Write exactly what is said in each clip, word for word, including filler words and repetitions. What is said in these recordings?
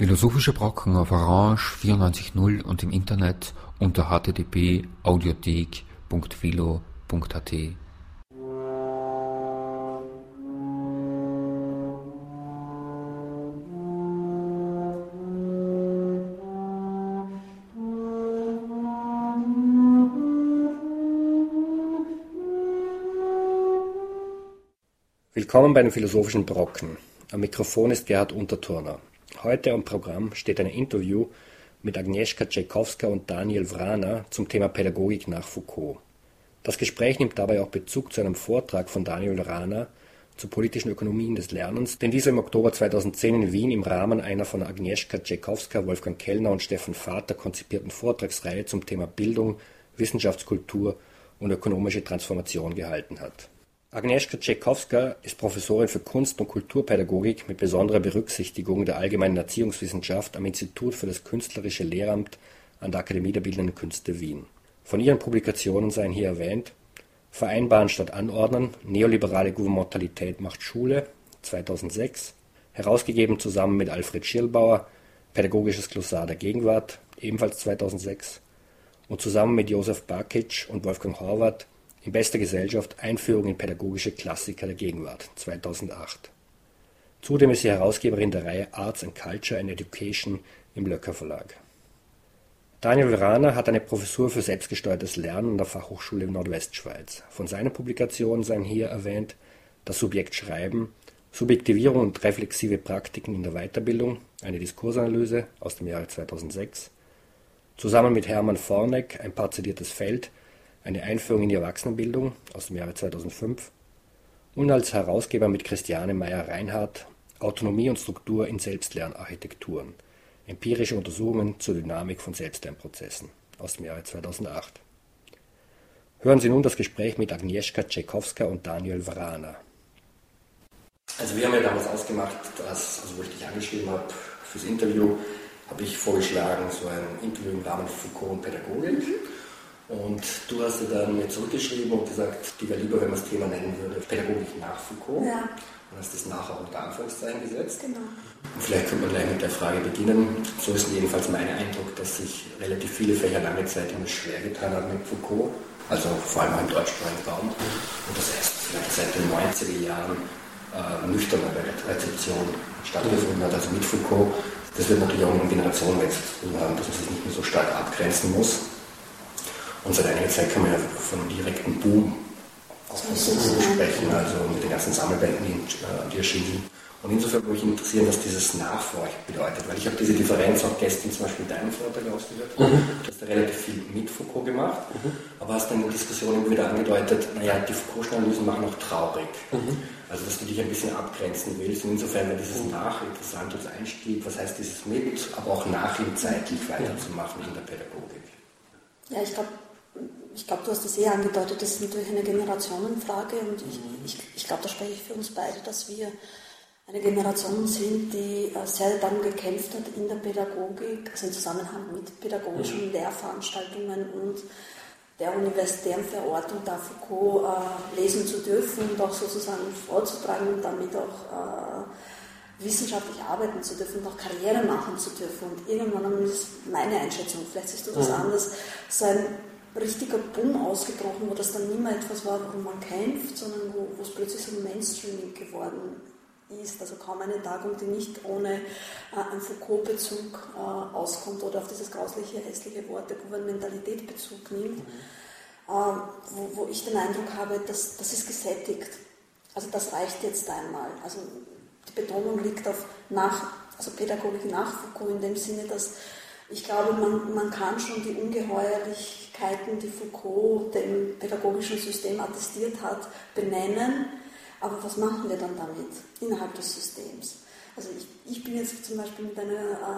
Philosophische Brocken auf Orange vierundneunzig Komma null und im Internet unter h t t p punkt audiothek punkt philo punkt a t. Willkommen bei den Philosophischen Brocken. Am Mikrofon ist Gerhard Unterturner. Heute am Programm steht ein Interview mit Agnieszka Tschajkowska und Daniel Vrana zum Thema Pädagogik nach Foucault. Das Gespräch nimmt dabei auch Bezug zu einem Vortrag von Daniel Vrana zu politischen Ökonomien des Lernens, den dieser im Oktober zweitausendzehn in Wien im Rahmen einer von Agnieszka Tschajkowska, Wolfgang Kellner und Steffen Vater konzipierten Vortragsreihe zum Thema Bildung, Wissenschaftskultur und ökonomische Transformation gehalten hat. Agnieszka Tschajkowska ist Professorin für Kunst- und Kulturpädagogik mit besonderer Berücksichtigung der allgemeinen Erziehungswissenschaft am Institut für das Künstlerische Lehramt an der Akademie der Bildenden Künste Wien. Von ihren Publikationen seien hier erwähnt: Vereinbaren statt Anordnen, neoliberale Gouvernementalität macht Schule, zweitausendsechs, herausgegeben zusammen mit Alfred Schirlbauer, Pädagogisches Glossar der Gegenwart, ebenfalls zweitausendsechs, und zusammen mit Josef Bakic und Wolfgang Horvath in bester Gesellschaft Einführung in pädagogische Klassiker der Gegenwart, zweitausendacht. Zudem ist sie Herausgeberin der Reihe Arts and Culture and Education im Löcker Verlag. Daniel Vrana hat eine Professur für selbstgesteuertes Lernen an der Fachhochschule Nordwestschweiz. Von seinen Publikationen seien hier erwähnt Das Subjekt Schreiben, Subjektivierung und reflexive Praktiken in der Weiterbildung, eine Diskursanalyse aus dem Jahre zweitausendsechs, zusammen mit Hermann Forneck Ein parzelliertes Feld, eine Einführung in die Erwachsenenbildung aus dem Jahre zweitausendfünf und als Herausgeber mit Christiane Meyer-Reinhardt Autonomie und Struktur in Selbstlernarchitekturen, empirische Untersuchungen zur Dynamik von Selbstlernprozessen aus dem Jahre zweitausendacht. Hören Sie nun das Gespräch mit Agnieszka Tschajkowska und Daniel Vrana. Also wir haben ja damals ausgemacht, dass, also wo ich dich angeschrieben habe fürs Interview, habe ich vorgeschlagen, so ein Interview im Rahmen von Foucault und Pädagogik. Und du hast dir dann mir zurückgeschrieben und gesagt, die wäre lieber, wenn man das Thema nennen würde, Pädagogik nach Foucault. Ja. Und hast das nachher unter Anführungszeichen gesetzt. Genau. Und vielleicht könnte man gleich mit der Frage beginnen. So ist jedenfalls mein Eindruck, dass sich relativ viele Fächer lange Zeit immer schwer getan haben mit Foucault. Also vor allem im deutschsprachigen Raum. Und das erst vielleicht seit den neunziger Jahren äh, nüchternere Rezeption stattgefunden hat, also mit Foucault. Das wird natürlich auch mit einem Generationenwechsel zu tun haben, dass man sich nicht mehr so stark abgrenzen muss. Und seit einiger Zeit kann man ja von einem direkten Boom auf Foucault sprechen, also mit den ganzen Sammelbänden, die erschienen sind. Und insofern würde mich interessieren, was dieses Nachforschen bedeutet, weil ich habe diese Differenz auch gestern zum Beispiel in deinem Vortrag ausgehört. Mhm. Du hast da relativ viel mit Foucault gemacht, mhm. aber hast dann in der Diskussion immer wieder angedeutet, naja, die Foucault-Analysen machen auch traurig. Mhm. Also dass du dich ein bisschen abgrenzen willst. Und insofern wäre dieses Nach interessant als Einstieg, was heißt dieses mit, aber auch nach ihm zeitlich weiterzumachen in der Pädagogik. Ja, ich glaube, Ich glaube, du hast das eher angedeutet, das ist natürlich eine Generationenfrage und ich, ich, ich glaube, da spreche ich für uns beide, dass wir eine Generation sind, die sehr darum gekämpft hat, in der Pädagogik, also im Zusammenhang mit pädagogischen Lehrveranstaltungen und der universitären Verortung da Foucault äh, lesen zu dürfen und auch sozusagen vorzutragen und damit auch äh, wissenschaftlich arbeiten zu dürfen und auch Karriere machen zu dürfen. Und irgendwann ist meine Einschätzung, vielleicht siehst du das mhm. anders, so ein richtiger Boom ausgebrochen, wo das dann nicht mehr etwas war, worum man kämpft, sondern wo, wo es plötzlich so Mainstreaming geworden ist. Also kaum eine Tagung, die nicht ohne äh, einen Foucault-Bezug äh, auskommt oder auf dieses grausliche, hässliche Wort der Gouvernementalität Bezug nimmt, mhm. äh, wo, wo ich den Eindruck habe, dass das ist gesättigt. Also das reicht jetzt einmal. Also die Betonung liegt auf nach, also Pädagogik nach Foucault in dem Sinne, dass ich glaube, man, man kann schon die Ungeheuerlichkeiten, die Foucault dem pädagogischen System attestiert hat, benennen. Aber was machen wir dann damit innerhalb des Systems? Also ich, ich bin jetzt zum Beispiel mit einer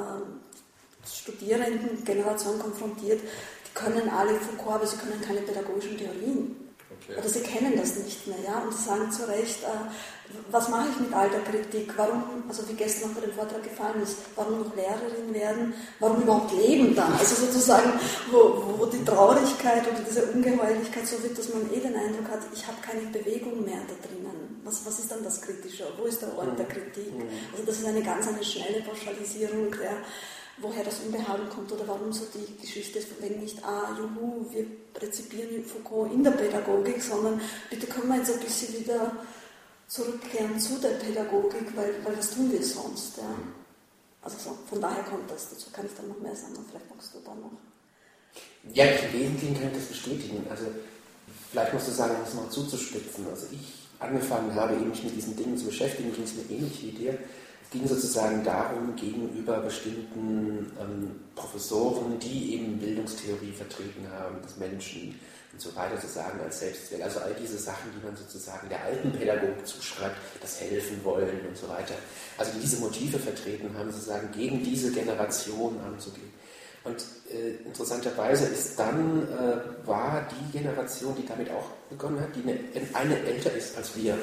äh, Studierendengeneration konfrontiert, die können alle Foucault, aber sie können keine pädagogischen Theorien. Okay. Oder sie kennen das nicht mehr, ja, und sie sagen zu Recht, äh, was mache ich mit all der Kritik, warum, also wie gestern noch bei dem Vortrag gefallen ist, warum noch Lehrerin werden, warum überhaupt leben dann, also sozusagen, wo, wo die Traurigkeit oder diese Ungeheuerlichkeit so wird, dass man eh den Eindruck hat, ich habe keine Bewegung mehr da drinnen, was, was ist dann das Kritische, wo ist der Ort der Kritik, also das ist eine ganz eine schnelle Pauschalisierung der woher das Unbehagen kommt oder warum so die Geschichte ist, wenn nicht, ah, juhu, wir rezipieren Foucault in der Pädagogik, sondern bitte können wir jetzt ein bisschen wieder zurückkehren zu der Pädagogik, weil, weil das tun wir sonst. Ja. Also so, von daher kommt das, dazu kann ich dann noch mehr sagen, und vielleicht magst du da noch. Ja, im Wesentlichen kann ich das bestätigen. Also vielleicht musst du sagen, um es mal zuzuspitzen. Also ich angefangen habe, eben mich mit diesen Dingen zu beschäftigen, ging es mir ähnlich wie dir. Es ging sozusagen darum, gegenüber bestimmten ähm, Professoren, die eben Bildungstheorie vertreten haben, des Menschen und so weiter zu sagen als Selbstzweck. Also all diese Sachen, die man sozusagen der alten Pädagogik zuschreibt, das Helfen wollen und so weiter. Also die diese Motive vertreten haben, sozusagen gegen diese Generation anzugehen. Und äh, interessanterweise ist dann, äh, war die Generation, die damit auch begonnen hat, die eine, eine älter ist als wir.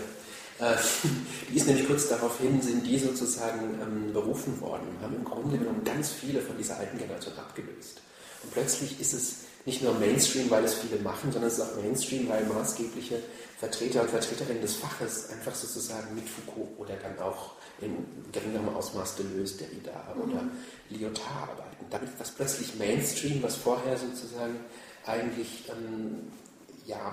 Die ist nämlich kurz daraufhin, sind die sozusagen ähm, berufen worden und haben im Grunde genommen ganz viele von dieser alten Generation abgelöst. Und plötzlich ist es nicht nur Mainstream, weil es viele machen, sondern es ist auch Mainstream, weil maßgebliche Vertreter und Vertreterinnen des Faches einfach sozusagen mit Foucault oder dann auch in geringerem Ausmaß Deleuze, Derrida oder Lyotard arbeiten. Damit ist das plötzlich Mainstream, was vorher sozusagen eigentlich ähm, ja,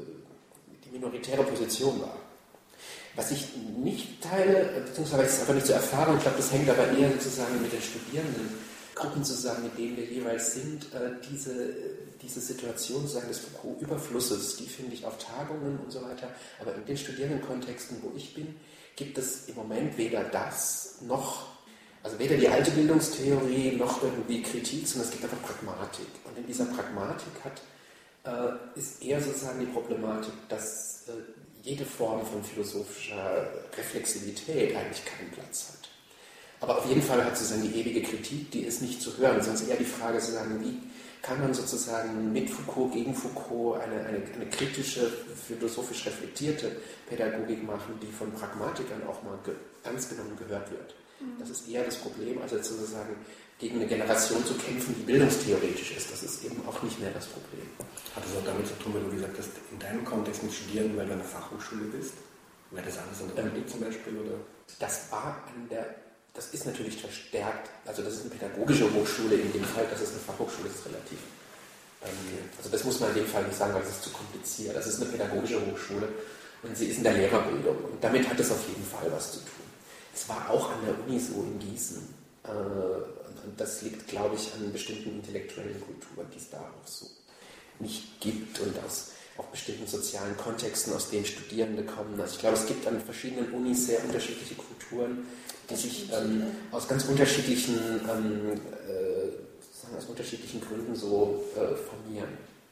äh, die minoritäre Position war. Was ich nicht teile, beziehungsweise ich es einfach nicht so erfahren, ich glaube, das hängt aber eher sozusagen mit den Studierendengruppen zusammen, mit denen wir jeweils sind, äh, diese, diese Situation sozusagen des Foucault-Überflusses, die finde ich auf Tagungen und so weiter, aber in den Studierendenkontexten, wo ich bin, gibt es im Moment weder das noch, also weder die alte Bildungstheorie noch irgendwie Kritik, sondern es gibt einfach Pragmatik. Und in dieser Pragmatik hat, äh, ist eher sozusagen die Problematik, dass äh, jede Form von philosophischer Reflexivität eigentlich keinen Platz hat. Aber auf jeden Fall hat sozusagen die ewige Kritik, die ist nicht zu hören, sondern eher die Frage sozusagen, wie kann man sozusagen mit Foucault, gegen Foucault eine, eine, eine kritische, philosophisch reflektierte Pädagogik machen, die von Pragmatikern auch mal ge- ernst genommen gehört wird. Das ist eher das Problem, also sozusagen gegen eine Generation zu kämpfen, die bildungstheoretisch ist. Das ist eben auch nicht mehr das Problem. Hat das auch damit zu tun, weil du gesagt hast, in deinem Kontext mit Studierenden, weil du an der Fachhochschule bist? Wäre das alles an der Uni zum Beispiel? Oder? Das war an der, das ist natürlich verstärkt, also das ist eine pädagogische Hochschule in dem Fall, das ist eine Fachhochschule, das ist relativ. Ähm, also das muss man in dem Fall nicht sagen, weil es ist zu kompliziert. Das ist eine pädagogische Hochschule und sie ist in der Lehrerbildung und damit hat es auf jeden Fall was zu tun. Es war auch an der Uni so in Gießen. Und das liegt, glaube ich, an bestimmten intellektuellen Kulturen, die es da auch so nicht gibt und aus auch bestimmten sozialen Kontexten, aus denen Studierende kommen. Also ich glaube, es gibt an verschiedenen Unis sehr unterschiedliche Kulturen, die sich ähm, aus ganz unterschiedlichen, ähm, äh, sagen, aus unterschiedlichen Gründen so äh, formieren.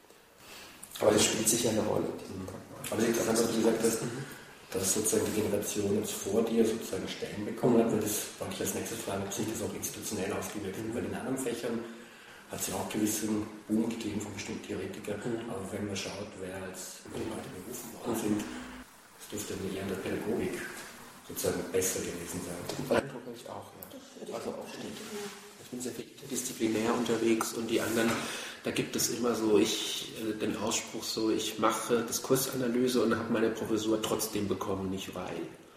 Aber das spielt sicher eine Rolle. Aber es ist interessant, was du gesagt hast, dass sozusagen die Generation jetzt vor dir sozusagen Stellen bekommen hat, und das wollte ich als nächstes fragen, ob sich das auch institutionell ausgewirkt hat, weil in anderen Fächern hat es ja auch gewissen Boom gegeben von bestimmten Theoretikern, mhm. aber wenn man schaut, wer als Leute berufen worden sind, das dürfte eher in der Pädagogik sozusagen besser gewesen sein. Den Eindruck habe ich auch, ja. Also auch nicht. Ich bin sehr interdisziplinär unterwegs und die anderen, da gibt es immer so, ich, äh, den Ausspruch so, ich mache Diskursanalyse und habe meine Professur trotzdem bekommen, nicht weil.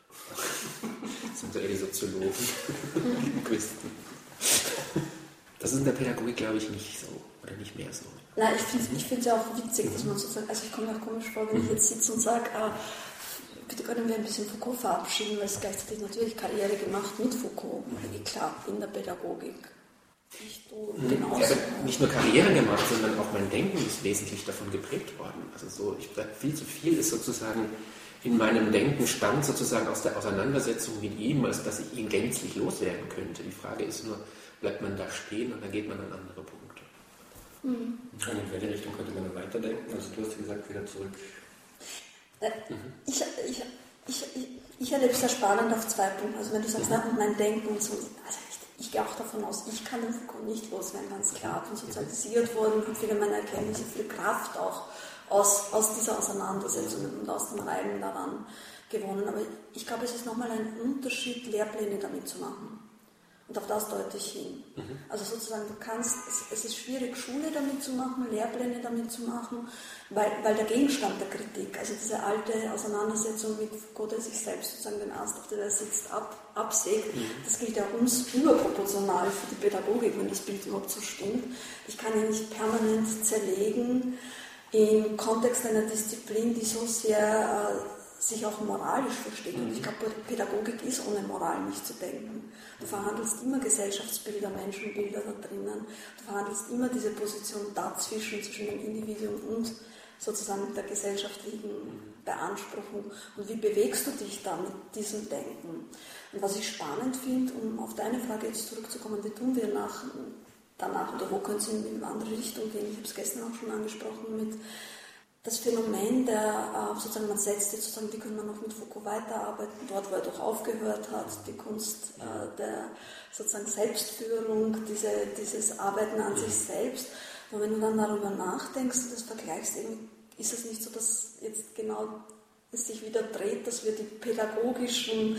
Das sind so eher die Soziologen, Linguisten. Das ist in der Pädagogik, glaube ich, nicht so oder nicht mehr so. Nein, ich finde es ich ja auch witzig, dass man sozusagen, also ich komme mir auch komisch vor, wenn ich jetzt sitze und sage, ah, bitte können wir ein bisschen Foucault verabschieden, weil es gleichzeitig natürlich Karriere gemacht mit Foucault, mhm. klar, in der Pädagogik. Ich, du, genauso. Ich habe nicht nur Karriere gemacht, sondern auch mein Denken ist wesentlich davon geprägt worden. Also so, ich viel zu viel ist sozusagen in meinem Denken stand sozusagen aus der Auseinandersetzung mit ihm, als dass ich ihn gänzlich loswerden könnte. Die Frage ist nur, bleibt man da stehen und dann geht man an andere Punkte. Mhm. Und in welche Richtung könnte man dann weiterdenken? Also du hast gesagt, wieder zurück. Äh, mhm. ich, ich, ich, ich, ich erlebe es sehr spannend auf zwei Punkten. Also wenn du sagst, mhm. na, und mein Denken und so, also ich, ich gehe auch davon aus, ich kann den Foucault nicht loswerden, ganz klar. Ich bin sozialisiert worden, habe viele meiner Erkenntnisse, viel Kraft auch aus, aus dieser Auseinandersetzung und aus dem Reiben daran gewonnen. Aber ich glaube, es ist nochmal ein Unterschied, Lehrpläne damit zu machen. Und auf das deute ich hin. Mhm. Also sozusagen, du kannst, es, es ist schwierig, Schule damit zu machen, Lehrpläne damit zu machen, weil, weil der Gegenstand der Kritik, also diese alte Auseinandersetzung mit Foucault, der sich selbst sozusagen den Ast, auf den er sitzt, ab, absägt, mhm. das gilt ja uns überproportional für die Pädagogik, wenn das Bild überhaupt so stimmt. Ich kann ihn nicht permanent zerlegen im Kontext einer Disziplin, die so sehr äh, sich auch moralisch versteht. Und ich glaube, Pädagogik ist ohne Moral nicht zu denken. Du verhandelst immer Gesellschaftsbilder, Menschenbilder da drinnen. Du verhandelst immer diese Position dazwischen, zwischen dem Individuum und sozusagen der gesellschaftlichen Beanspruchung. Und wie bewegst du dich da mit diesem Denken? Und was ich spannend finde, um auf deine Frage jetzt zurückzukommen, wie tun wir nach, danach oder wo können Sie in eine andere Richtung gehen? Ich habe es gestern auch schon angesprochen mit das Phänomen der, sozusagen man setzt jetzt sozusagen, wie können wir noch mit Foucault weiterarbeiten, dort wo er doch aufgehört hat, die Kunst äh, der sozusagen Selbstführung, diese, dieses Arbeiten an sich selbst. Und wenn du dann darüber nachdenkst und das vergleichst, ist es nicht so, dass jetzt genau es sich wieder dreht, dass wir die pädagogischen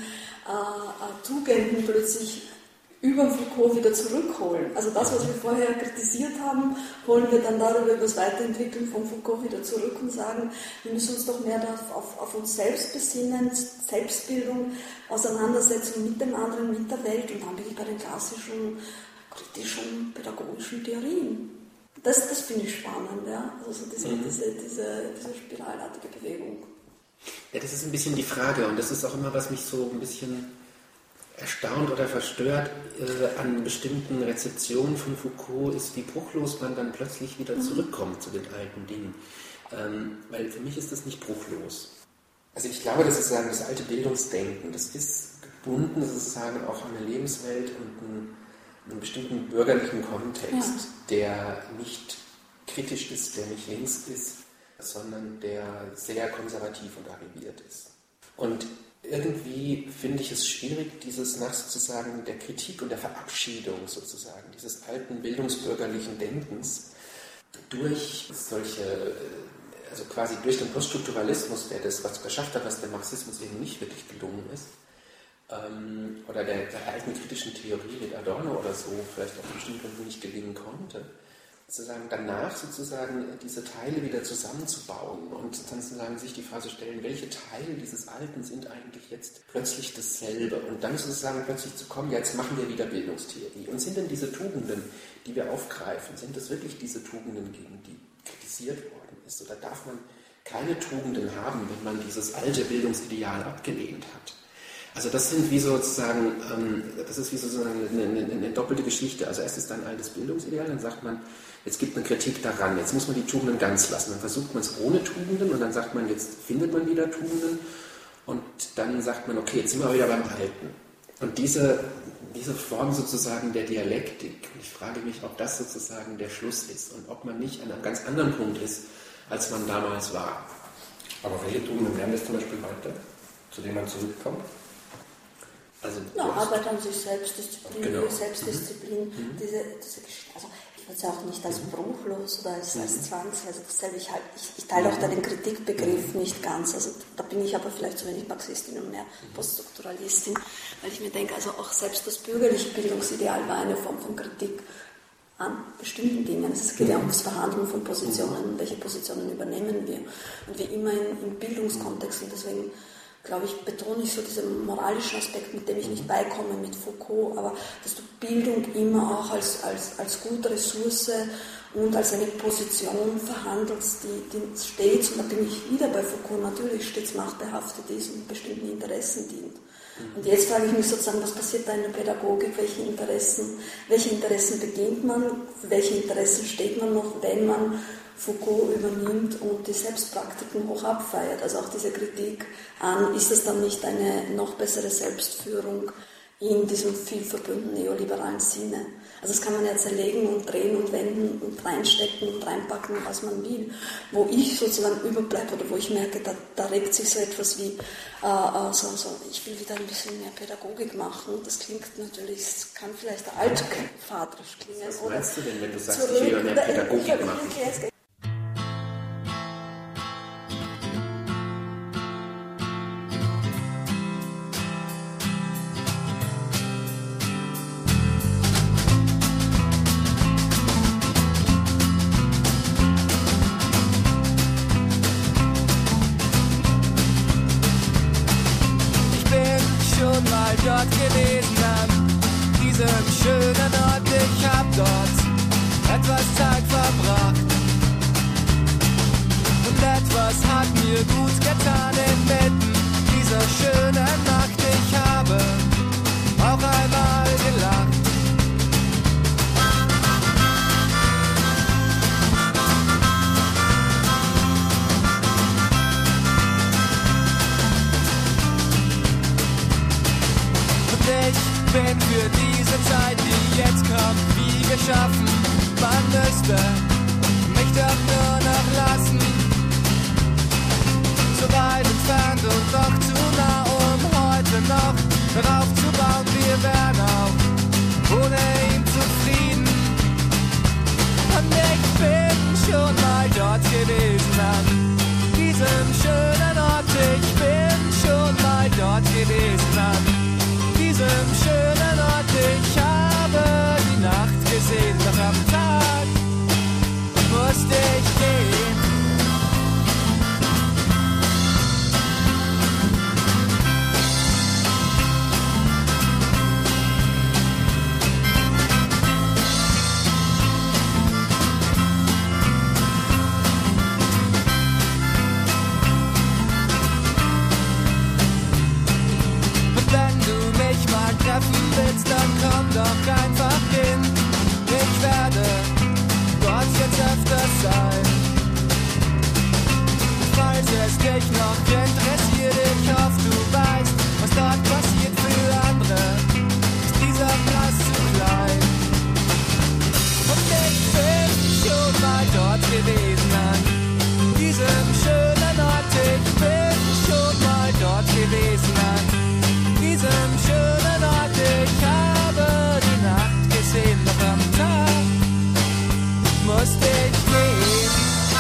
äh, Tugenden plötzlich über Foucault wieder zurückholen. Also das, was wir vorher kritisiert haben, holen wir dann darüber, über das Weiterentwickeln von Foucault wieder zurück und sagen, wir müssen uns doch mehr auf, auf uns selbst besinnen, Selbstbildung, Auseinandersetzung mit dem anderen, mit der Welt, und dann bin ich bei den klassischen, kritischen, pädagogischen Theorien. Das, das finde ich spannend, ja? Also diese, mhm. diese, diese, diese spiralartige Bewegung. Ja, das ist ein bisschen die Frage, und das ist auch immer, was mich so ein bisschen erstaunt oder verstört äh, an bestimmten Rezeptionen von Foucault ist, wie bruchlos man dann plötzlich wieder zurückkommt zu den alten Dingen. Ähm, weil für mich ist das nicht bruchlos. Also ich glaube, das ist sagen, das alte Bildungsdenken, das ist gebunden sozusagen auch an eine Lebenswelt und einen, einen bestimmten bürgerlichen Kontext, ja. der nicht kritisch ist, der nicht links ist, sondern der sehr konservativ und arriviert ist. Und irgendwie finde ich es schwierig, dieses nach sozusagen der Kritik und der Verabschiedung sozusagen, dieses alten bildungsbürgerlichen Denkens durch solche, also quasi durch den Poststrukturalismus, der das was geschafft hat, was der Marxismus eben nicht wirklich gelungen ist, ähm, oder der, der alten kritischen Theorie mit Adorno oder so vielleicht auch bestimmten Gründen nicht gelingen konnte, sozusagen danach sozusagen diese Teile wieder zusammenzubauen und dann sozusagen sich die Frage stellen, welche Teile dieses Alten sind eigentlich jetzt plötzlich dasselbe, und dann sozusagen plötzlich zu kommen, ja, jetzt machen wir wieder Bildungstheorie. Und sind denn diese Tugenden, die wir aufgreifen, sind das wirklich diese Tugenden, gegen die kritisiert worden ist, oder darf man keine Tugenden haben, wenn man dieses alte Bildungsideal abgelehnt hat? Also das sind wie sozusagen, ähm, das ist wie sozusagen eine, eine, eine doppelte Geschichte. Also erst ist da ein altes Bildungsideal, dann sagt man, jetzt gibt eine Kritik daran, jetzt muss man die Tugenden ganz lassen. Dann versucht man es ohne Tugenden und dann sagt man, jetzt findet man wieder Tugenden und dann sagt man, okay, jetzt sind wir wieder beim Alten. Und diese, diese Form sozusagen der Dialektik, ich frage mich, ob das sozusagen der Schluss ist und ob man nicht an einem ganz anderen Punkt ist, als man damals war. Aber welche Tugenden wären das zum Beispiel heute, zu denen man zurückkommt? Also, ja, Arbeit an sich, Selbstdisziplin, genau. Selbstdisziplin, mhm. diese, diese Geschichte. Also ich würde es auch nicht als bruchlos oder als, mhm. als Zwangs, also dasselbe, ich, halt, ich, ich teile auch da den Kritikbegriff mhm. nicht ganz, also da bin ich aber vielleicht zu wenig Marxistin und mehr Poststrukturalistin, weil ich mir denke, also auch selbst das bürgerliche Bildungsideal war eine Form von Kritik an bestimmten Dingen. Es geht ja um das Verhandeln von Positionen, welche Positionen übernehmen wir, und wie immer in, im Bildungskontext, und deswegen glaube ich, betone ich so diesen moralischen Aspekt, mit dem ich nicht beikomme mit Foucault, aber dass du Bildung immer auch als, als, als gute Ressource und als eine Position verhandelst, die, die stets, und da bin ich wieder bei Foucault, natürlich stets machtbehaftet ist und bestimmten Interessen dient. Und jetzt frage ich mich sozusagen, was passiert da in der Pädagogik, welche Interessen, welche Interessen bedient man, für welche Interessen steht man noch, wenn man Foucault übernimmt und die Selbstpraktiken hoch abfeiert. Also auch diese Kritik an, ist es dann nicht eine noch bessere Selbstführung in diesem vielverpönten neoliberalen Sinne? Also das kann man ja zerlegen und drehen und wenden und reinstecken und reinpacken, was man will. Wo ich sozusagen überbleibe oder wo ich merke, da, da regt sich so etwas wie, äh, so, so, ich will wieder ein bisschen mehr Pädagogik machen. Das klingt natürlich, es kann vielleicht altvaterisch klingen. Was meinst du denn, wenn du sagst, ich will mehr Pädagogik machen? dort gewesen an diesem schönen Ort. Ich hab dort etwas Zeit verbracht und etwas hat mir gut getan inmitten dieser schönen Nacht. Ich habe auch einmal gelacht. Ich bin für diese Zeit, die jetzt kommt, wie geschaffen. Man müsste mich doch nur noch lassen. So weit entfernt und doch zu nah, um heute noch darauf zu bauen. Wir wären auch ohne ihn zufrieden. Und ich bin schon mal dort gewesen an diesem schönen Ort. Ich bin schon mal dort gewesen an diesem schönen Ort. Ich habe die Nacht gesehen, doch am Tag musste ich gehen. Treffen willst, dann komm doch einfach hin. Ich werde dort jetzt öfters sein. Falls es dich noch interessiert, ich hoffe, du weißt, was dort passiert für andere. Ist dieser Platz zu klein? Und ich bin schon mal dort gewesen an diesem schönen Ort. Ich bin schon mal dort gewesen an diesem schönen Ort. Ich habe die Nacht gesehen, doch am Tag musste ich gehen.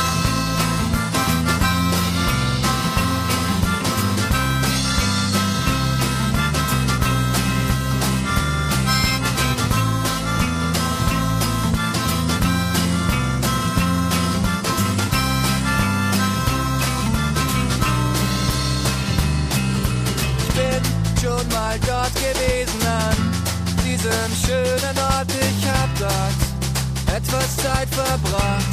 Ich bin schon mal dort gewesen an diesem schönen Ort. Ich hab dort etwas Zeit verbracht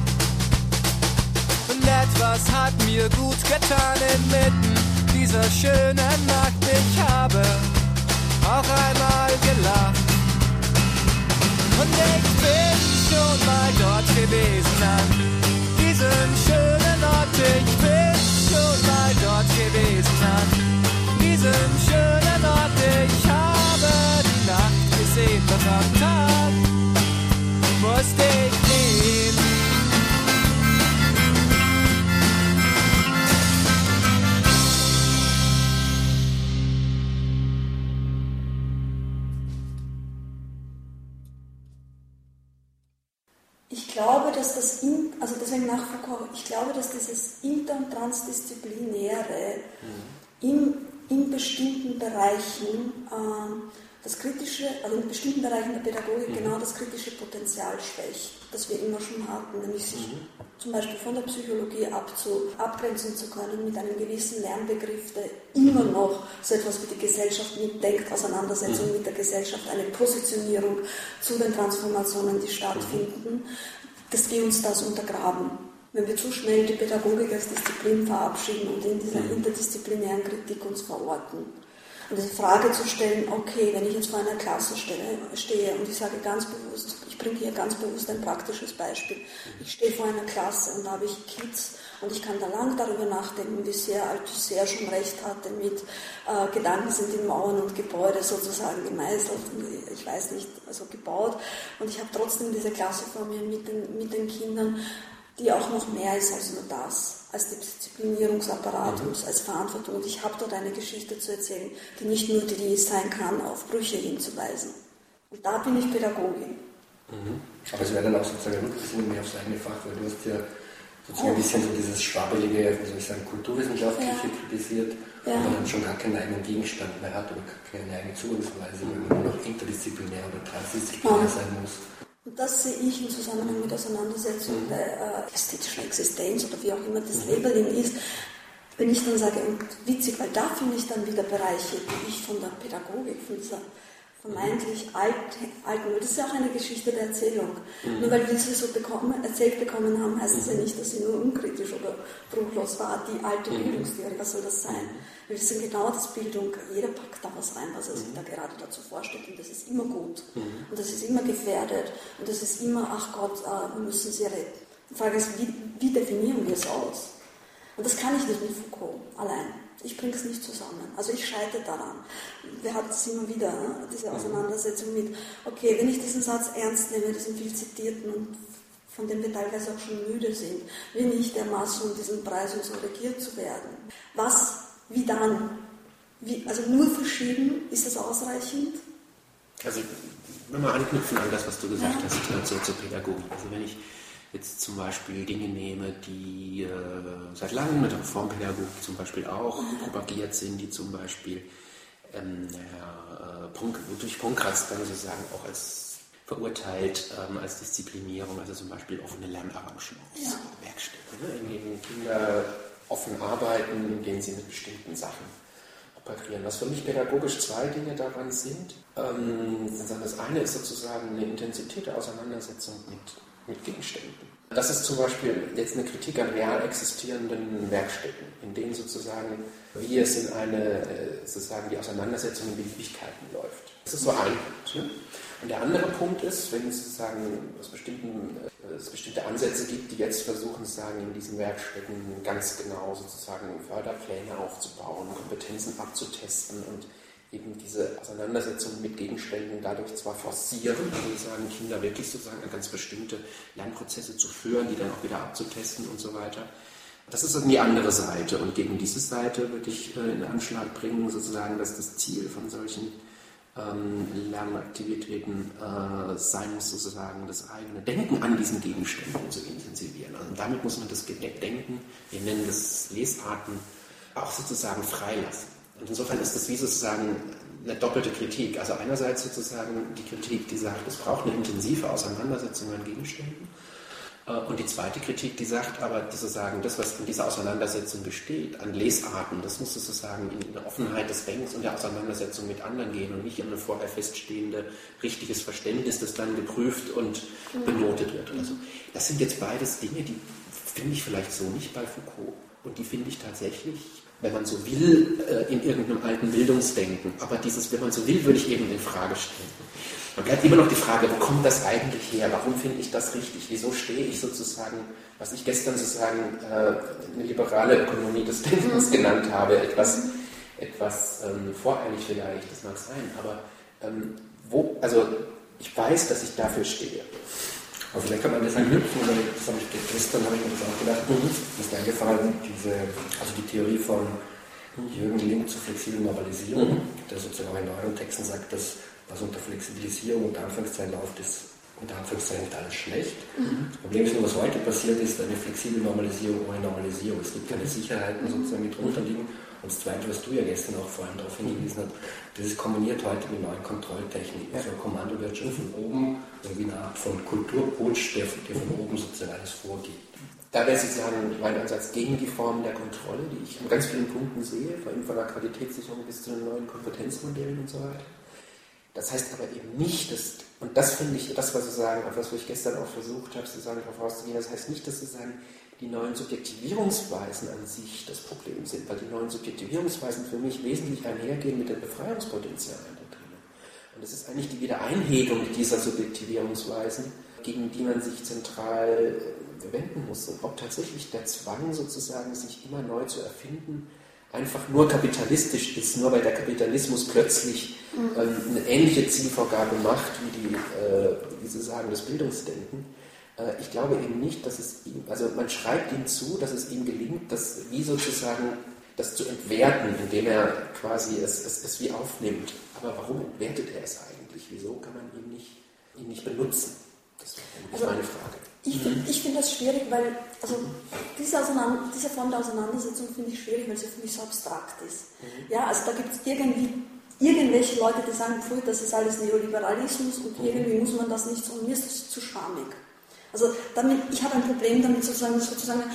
und etwas hat mir gut getan inmitten dieser schönen Nacht. Ich habe auch einmal gelacht und ich bin schon mal dort gewesen an diesem schönen Ort. Ich bin schon mal dort gewesen an diesem schönen Ort. Ich habe die Nacht gesehen, doch am Tag musste ich gehen. Ich glaube, dass das, in, also deswegen nach Foucault, ich glaube, dass dieses inter- und transdisziplinäre mhm. in, in bestimmten Bereichen äh, das kritische, also in bestimmten Bereichen der Pädagogik mhm. genau das kritische Potenzial schwächt, das wir immer schon hatten, nämlich sich mhm. zum Beispiel von der Psychologie abzu, abgrenzen zu können mit einem gewissen Lernbegriff, der immer noch so etwas wie die Gesellschaft mitdenkt, Auseinandersetzung mhm. mit der Gesellschaft, eine Positionierung zu den Transformationen, die stattfinden, dass wir uns das untergraben. Wenn wir zu schnell die Pädagogik als Disziplin verabschieden und in dieser interdisziplinären Kritik uns verorten. Und diese Frage zu stellen, okay, wenn ich jetzt vor einer Klasse stehe, stehe und ich sage ganz bewusst, ich bringe hier ganz bewusst ein praktisches Beispiel, ich stehe vor einer Klasse und da habe ich Kids und ich kann da lang darüber nachdenken, wie sehr Althusser schon recht hatte mit äh, Gedanken sind in Mauern und Gebäude sozusagen gemeißelt, ich weiß nicht, also gebaut, und ich habe trotzdem diese Klasse vor mir mit den, mit den Kindern, die auch noch mehr ist als nur das, als Disziplinierungsapparat mhm. und als Verantwortung. Und ich habe dort eine Geschichte zu erzählen, die nicht nur die sein kann, auf Brüche hinzuweisen. Und da bin ich Pädagogin. Mhm. Aber es wäre dann auch sozusagen eine Rückbesinnung mehr aufs eigene Fach, weil du hast ja sozusagen oh. ein bisschen so dieses schwabbelige, wie soll ich sagen, kulturwissenschaftliche ja. kritisiert, ja. wo man dann schon gar keinen eigenen Gegenstand mehr hat oder keine eigene Zugangsweise, weil man nur noch interdisziplinär oder transdisziplinär oh. sein muss. Und das sehe ich im Zusammenhang mit Auseinandersetzung mhm. der äh, ästhetischen Existenz oder wie auch immer das Labeling ist, wenn ich dann sage, und witzig, weil da finde ich dann wieder Bereiche, die ich von der Pädagogik, von dieser vermeintlich alt, alten, das ist ja auch eine Geschichte der Erzählung. Mhm. Nur weil wir sie so bekommen, erzählt bekommen haben, heißt es ja nicht, dass sie nur unkritisch oder bruchlos war, die alte mhm. Bildungstheorie, was soll das sein? Wir wissen genau, dass Bildung, jeder packt da was rein, was er sich da gerade dazu vorstellt, und das ist immer gut. Mhm. Und das ist immer gefährdet, und das ist immer, ach Gott, wir müssen sie retten. Die Frage ist, wie, wie definieren wir es aus? Und das kann ich nicht mit Foucault allein. Ich bringe es nicht zusammen. Also ich scheitere daran. Wir hatten es immer wieder, ne? Diese Auseinandersetzung mit, okay, wenn ich diesen Satz ernst nehme, diesen viel zitierten und von dem wir teilweise auch schon müde sind, will nicht dermaßen um diesen Preis und so regiert zu werden. Was, wie dann? Wie, also nur verschieben, ist das ausreichend? Also wenn wir anknüpfen an das, was du gesagt ja. hast, zur, zur Pädagogik. Also wenn ich jetzt zum Beispiel Dinge nehme, die äh, seit langem mit der Reformpädagogik zum Beispiel auch mhm. propagiert sind, die zum Beispiel ähm, ja, äh, durch Ponkratz dann sozusagen auch als verurteilt ähm, als Disziplinierung, also zum Beispiel offene Lernarrangements, ja. Werkstätten, ne, in denen Kinder offen arbeiten, in denen sie mit bestimmten Sachen operieren. Was für mich pädagogisch zwei Dinge daran sind. Ähm, das eine ist sozusagen eine Intensität der Auseinandersetzung mit mit Gegenständen. Das ist zum Beispiel jetzt eine Kritik an real existierenden Werkstätten, in denen sozusagen, wie es in eine, sozusagen die Auseinandersetzung in Beliebigkeiten läuft. Das ist so ein Punkt. Ne? Und der andere Punkt ist, wenn es sozusagen aus bestimmten, es bestimmte Ansätze gibt, die jetzt versuchen, sozusagen in diesen Werkstätten ganz genau sozusagen Förderpläne aufzubauen, Kompetenzen abzutesten und eben diese Auseinandersetzung mit Gegenständen dadurch zwar forcieren, also sagen Kinder wirklich sozusagen ganz bestimmte Lernprozesse zu führen, die dann auch wieder abzutesten und so weiter. Das ist dann die andere Seite, und gegen diese Seite würde ich äh, in Anschlag bringen, sozusagen, dass das Ziel von solchen ähm, Lernaktivitäten äh, sein muss, sozusagen das eigene Denken an diesen Gegenständen zu intensivieren. Also damit muss man das Denken, wir nennen das Lesarten, auch sozusagen freilassen. Und insofern ist das wie sozusagen eine doppelte Kritik. Also einerseits sozusagen die Kritik, die sagt, es braucht eine intensive Auseinandersetzung an Gegenständen. Und die zweite Kritik, die sagt aber sozusagen, das, was in dieser Auseinandersetzung besteht, an Lesarten, das muss sozusagen in eine Offenheit des Denkens und der Auseinandersetzung mit anderen gehen und nicht in ein vorher feststehende richtiges Verständnis, das dann geprüft und benotet wird oder so. Das sind jetzt beides Dinge, die finde ich vielleicht so nicht bei Foucault. Und die finde ich tatsächlich, wenn man so will, in irgendeinem alten Bildungsdenken. Aber dieses, wenn man so will, würde ich eben in Frage stellen. Man bleibt immer noch die Frage, wo kommt das eigentlich her? Warum finde ich das richtig? Wieso stehe ich sozusagen, was ich gestern sozusagen äh, eine liberale Ökonomie des Denkens genannt habe, etwas, etwas ähm, voreilig vielleicht, das mag sein. Aber ähm, wo, also ich weiß, dass ich dafür stehe. Aber vielleicht kann man das anknüpfen, weil das habe ich gestern habe ich mir das auch gedacht, mhm. das ist eingefallen, diese, also die Theorie von Jürgen Link zur flexiblen Normalisierung, mhm. der sozusagen auch in neueren Texten sagt, dass was unter Flexibilisierung unter Anführungszeichen läuft, ist unter Anführungszeichen nicht alles schlecht. Mhm. Das Problem ist nur, was heute passiert ist, eine flexible Normalisierung ohne Normalisierung. Es gibt keine Sicherheiten sozusagen, die drunter liegen. Und das Zweite, was du ja gestern auch vor allem darauf hingewiesen hast, das ist kombiniert heute mit neuen Kontrolltechniken. Also eine Kommandowirtschaft von oben, irgendwie eine Art von Kulturputsch, der, der von oben sozusagen alles vorgibt. Da wäre sozusagen mein Ansatz gegen die Form der Kontrolle, die ich in ganz vielen Punkten sehe, vor allem von der Qualitätssicherung bis zu den neuen Kompetenzmodellen und so weiter. Das heißt aber eben nicht, dass, und das finde ich, das war sozusagen etwas, was ich gestern auch versucht habe, sozusagen darauf rauszugehen, das heißt nicht, dass sozusagen die neuen Subjektivierungsweisen an sich das Problem sind, weil die neuen Subjektivierungsweisen für mich wesentlich einhergehen mit den Befreiungspotenzialen da drin. Und es ist eigentlich die Wiedereinhegung dieser Subjektivierungsweisen, gegen die man sich zentral wenden muss. Und ob tatsächlich der Zwang sozusagen, sich immer neu zu erfinden, einfach nur kapitalistisch ist, nur weil der Kapitalismus plötzlich ähm, eine ähnliche Zielvorgabe macht wie die, äh, wie Sie sagen, das Bildungsdenken. Äh, ich glaube eben nicht, dass es ihm, also man schreibt ihm zu, dass es ihm gelingt, das wie sozusagen das zu entwerten, indem er quasi es, es, es wie aufnimmt. Aber warum entwertet er es eigentlich? Wieso kann man ihn nicht, ihn nicht benutzen? Das ist also, meine Frage. Ich finde ich find das schwierig, weil also diese, diese Form der Auseinandersetzung finde ich schwierig, weil sie für mich so abstrakt ist. Mhm. Ja, also da gibt es irgendwie irgendwelche Leute, die sagen, pfui, das ist alles Neoliberalismus und mhm. irgendwie muss man das nicht so, und mir ist das zu schamig. Also damit, ich habe ein Problem damit, sozusagen, sozusagen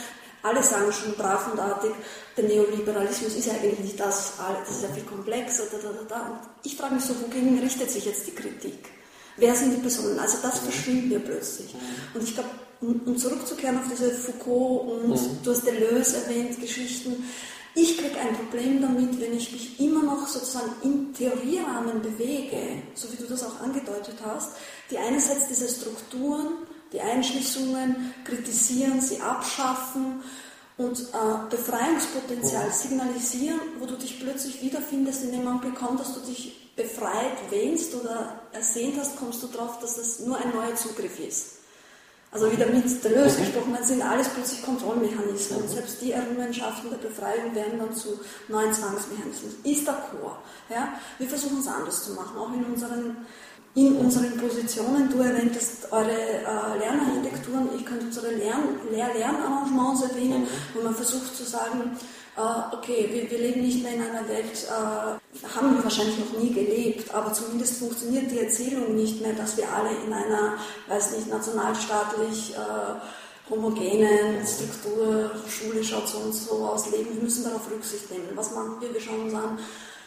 alle sagen schon brav und artig, der Neoliberalismus ist ja eigentlich nicht das, das ist ja viel komplexer. Da, da, da, da. Und ich frage mich so, wogegen richtet sich jetzt die Kritik? Wer sind die Personen? Also das verschwindet mir plötzlich. Und ich glaube, um, um zurückzukehren auf diese Foucault und mhm. du hast Deleuze erwähnt, Geschichten, ich kriege ein Problem damit, wenn ich mich immer noch sozusagen im Theorierahmen bewege, so wie du das auch angedeutet hast, die einerseits diese Strukturen, die Einschließungen kritisieren, sie abschaffen und äh, Befreiungspotenzial signalisieren, wo du dich plötzlich wiederfindest in dem Augenblick, kaum dass du dich befreit wähnst oder ersehnt hast, kommst du drauf, dass das nur ein neuer Zugriff ist. Also wieder mit Deleuze gesprochen, dann sind alles plötzlich Kontrollmechanismen. Und selbst die Errungenschaften der Befreiung werden dann zu neuen Zwangsmechanismen. Ist d'accord. Ja? Wir versuchen es anders zu machen, auch in unseren, in unseren Positionen. Du erwähntest eure äh, Lernarchitekturen, ich könnte unsere Lern, Lehr-Lernarrangements erwähnen, wo man versucht zu sagen, äh, okay, wir, wir leben nicht mehr in einer Welt, äh, haben wir wahrscheinlich noch nie gelebt, aber zumindest funktioniert die Erzählung nicht mehr, dass wir alle in einer, weiß nicht, nationalstaatlich äh, homogenen Struktur, Schule schaut so und so aus, leben. Wir müssen darauf Rücksicht nehmen. Was machen wir? Wir schauen uns an,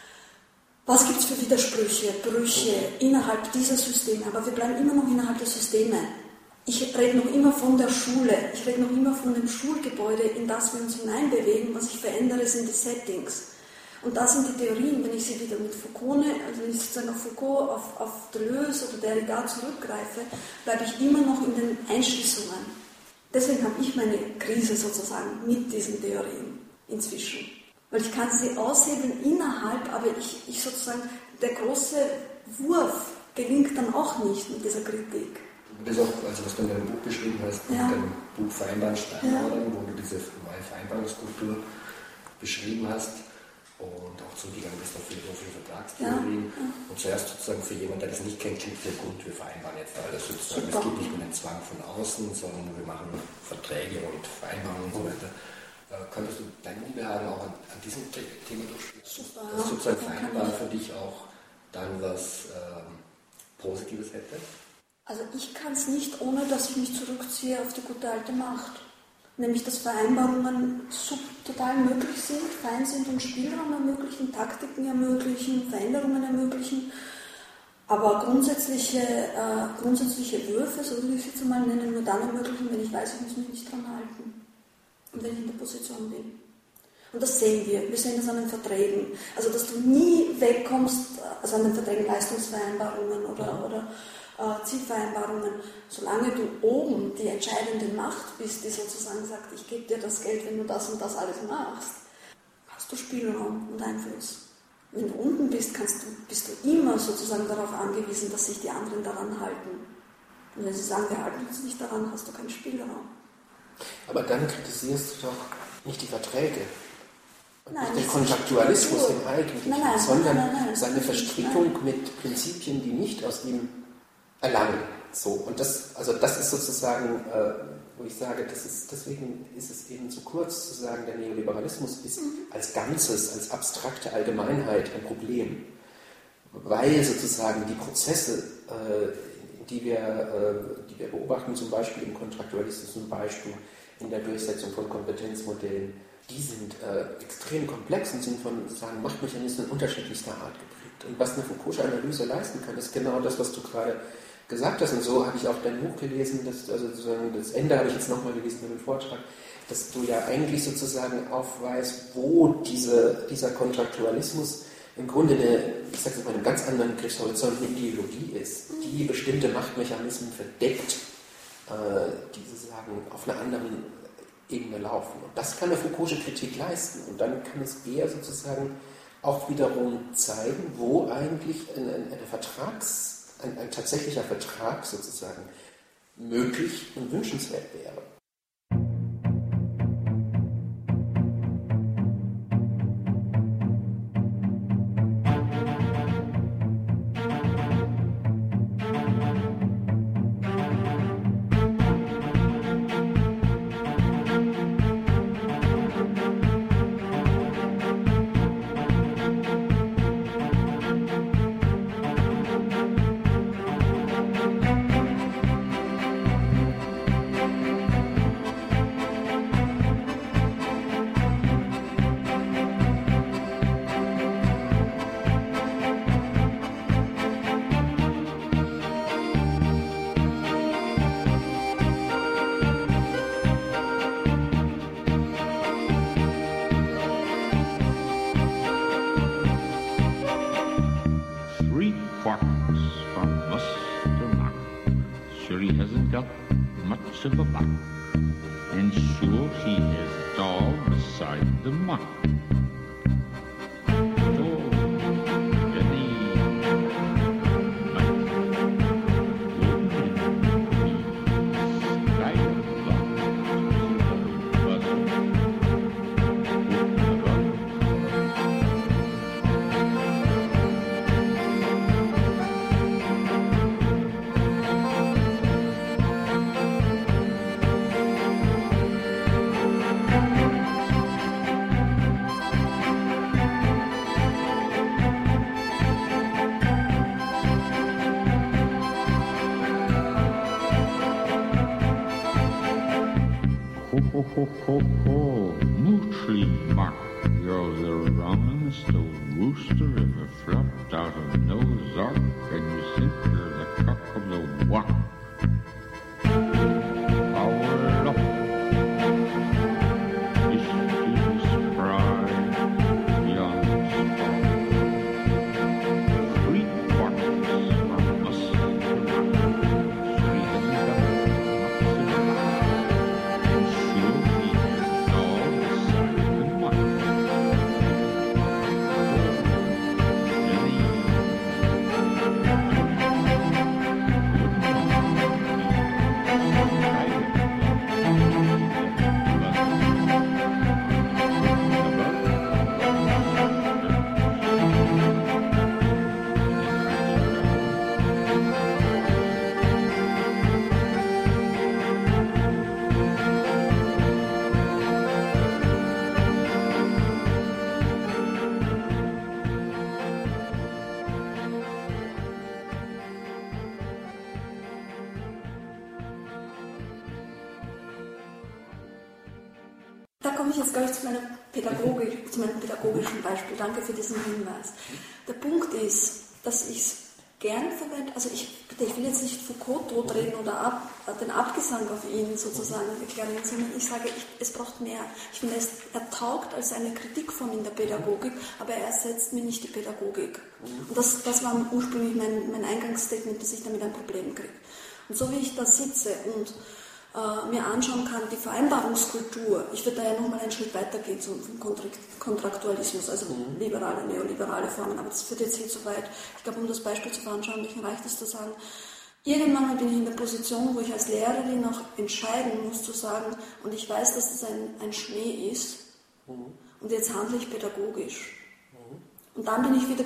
was gibt es für Widersprüche, Brüche innerhalb dieser Systeme, aber wir bleiben immer noch innerhalb der Systeme. Ich rede noch immer von der Schule, ich rede noch immer von dem Schulgebäude, in das wir uns hineinbewegen. Was ich verändere, sind die Settings. Und das sind die Theorien, wenn ich sie wieder mit Foucault, also wenn ich sozusagen auf Foucault, auf, auf Deleuze oder Derrida zurückgreife, bleibe ich immer noch in den Einschließungen. Deswegen habe ich meine Krise sozusagen mit diesen Theorien inzwischen. Weil ich kann sie aushebeln innerhalb, aber ich, ich sozusagen, der große Wurf gelingt dann auch nicht mit dieser Kritik. Das ist auch, also was du in deinem Buch beschrieben hast, ja. in deinem Buch Vereinbaren Steinmauern, ja. wo du diese neue Vereinbarungskultur beschrieben hast und auch zugegangen bist auf philosophische Vertragstheorien. Ja. Ja. Und zuerst sozusagen für jemanden, der das nicht kennt, klingt sehr gut, wir vereinbaren jetzt alles sozusagen. Es gibt nicht mehr den Zwang von außen, sondern wir machen Verträge und Vereinbarungen und so weiter. Äh, könntest du dein Unbehagen auch an, an diesem Thema durchspielen? Super. Dass sozusagen Vereinbaren für dich auch dann was ähm, Positives hätte? Also ich kann es nicht, ohne dass ich mich zurückziehe auf die gute alte Macht. Nämlich, dass Vereinbarungen total möglich sind, fein sind und Spielraum ermöglichen, Taktiken ermöglichen, Veränderungen ermöglichen. Aber grundsätzliche, äh, grundsätzliche Würfe, so würde ich sie jetzt mal nennen, nur dann ermöglichen, wenn ich weiß, ich muss mich nicht dran halten. Und wenn ich in der Position bin. Und das sehen wir. Wir sehen das an den Verträgen. Also, dass du nie wegkommst, also an den Verträgen Leistungsvereinbarungen oder, ja. oder äh, Zielvereinbarungen, solange du oben die entscheidende Macht bist, die sozusagen sagt, ich gebe dir das Geld, wenn du das und das alles machst, hast du Spielraum und Einfluss. Wenn du unten bist, kannst du, bist du immer sozusagen darauf angewiesen, dass sich die anderen daran halten. Und wenn sie sagen, wir halten uns nicht daran, hast du keinen Spielraum. Aber dann kritisierst du doch nicht die Verträge. Nein, nicht den Kontraktualismus im Eigentlichen, nein, nein, sondern nein, nein, nein, seine Verstrickung mit Prinzipien, die nicht aus ihm erlangen. So, und das, also das ist sozusagen, äh, wo ich sage, das ist, deswegen ist es eben zu kurz zu sagen, der Neoliberalismus ist mhm. als Ganzes, als abstrakte Allgemeinheit ein Problem, weil sozusagen die Prozesse, äh, die wir, äh, die wir beobachten, zum Beispiel im kontraktualistischen Beispiel, in der Durchsetzung von Kompetenzmodellen, die sind äh, extrem komplex und sind von sozusagen Machtmechanismen unterschiedlichster Art geprägt. Und was eine Foucault'sche Analyse leisten kann, ist genau das, was du gerade gesagt hast. Und so habe ich auch dein Buch gelesen, das, also sozusagen das Ende habe ich jetzt nochmal gelesen mit dem Vortrag, dass du ja eigentlich sozusagen aufweist, wo diese, dieser Kontraktualismus im Grunde eine, ich sage es mal, einen ganz anderen Begriffshorizont, eine Ideologie ist, die bestimmte Machtmechanismen verdeckt, äh, die sozusagen auf einer anderen Ebene laufen. Und das kann eine Foucault'sche Kritik leisten. Und dann kann es eher sozusagen auch wiederum zeigen, wo eigentlich eine, eine Vertrags, ein, ein tatsächlicher Vertrag sozusagen möglich und wünschenswert wäre. face of a buck, and sure he has tall beside the muck. Ho, ho, ho, ho, Moochly Muck, you're the runningest old rooster ever flopped out of Noah's Ark, and you think you're the cock of the walk. Power up, this is spry, young spry. Three quarters from us to knock, three hundred Da komme ich jetzt gleich zu, meiner Pädagogik, zu meinem pädagogischen Beispiel. Danke für diesen Hinweis. Der Punkt ist, dass ich es gerne verwende, also ich, ich will jetzt nicht Foucault totreden oder ab, den Abgesang auf ihn sozusagen deklarieren, sondern ich sage, ich, es braucht mehr. Ich finde, es, er taugt als eine Kritikform in der Pädagogik, aber er ersetzt mir nicht die Pädagogik. Und das, das war ursprünglich mein, mein Eingangsstatement, dass ich damit ein Problem kriege. Und so wie ich da sitze und äh, mir anschauen kann, die Vereinbarungskultur, ich würde da ja nochmal einen Schritt weiter gehen zum Kontraktualismus, also liberale, neoliberale Formen, aber das führt jetzt hier zu weit. Ich glaube, um das Beispiel zu veranschaulichen, reicht es zu sagen, irgendwann bin ich in der Position, wo ich als Lehrerin auch entscheiden muss, zu sagen, und ich weiß, dass das ein, ein Schnee ist, und jetzt handle ich pädagogisch. Und dann bin ich wieder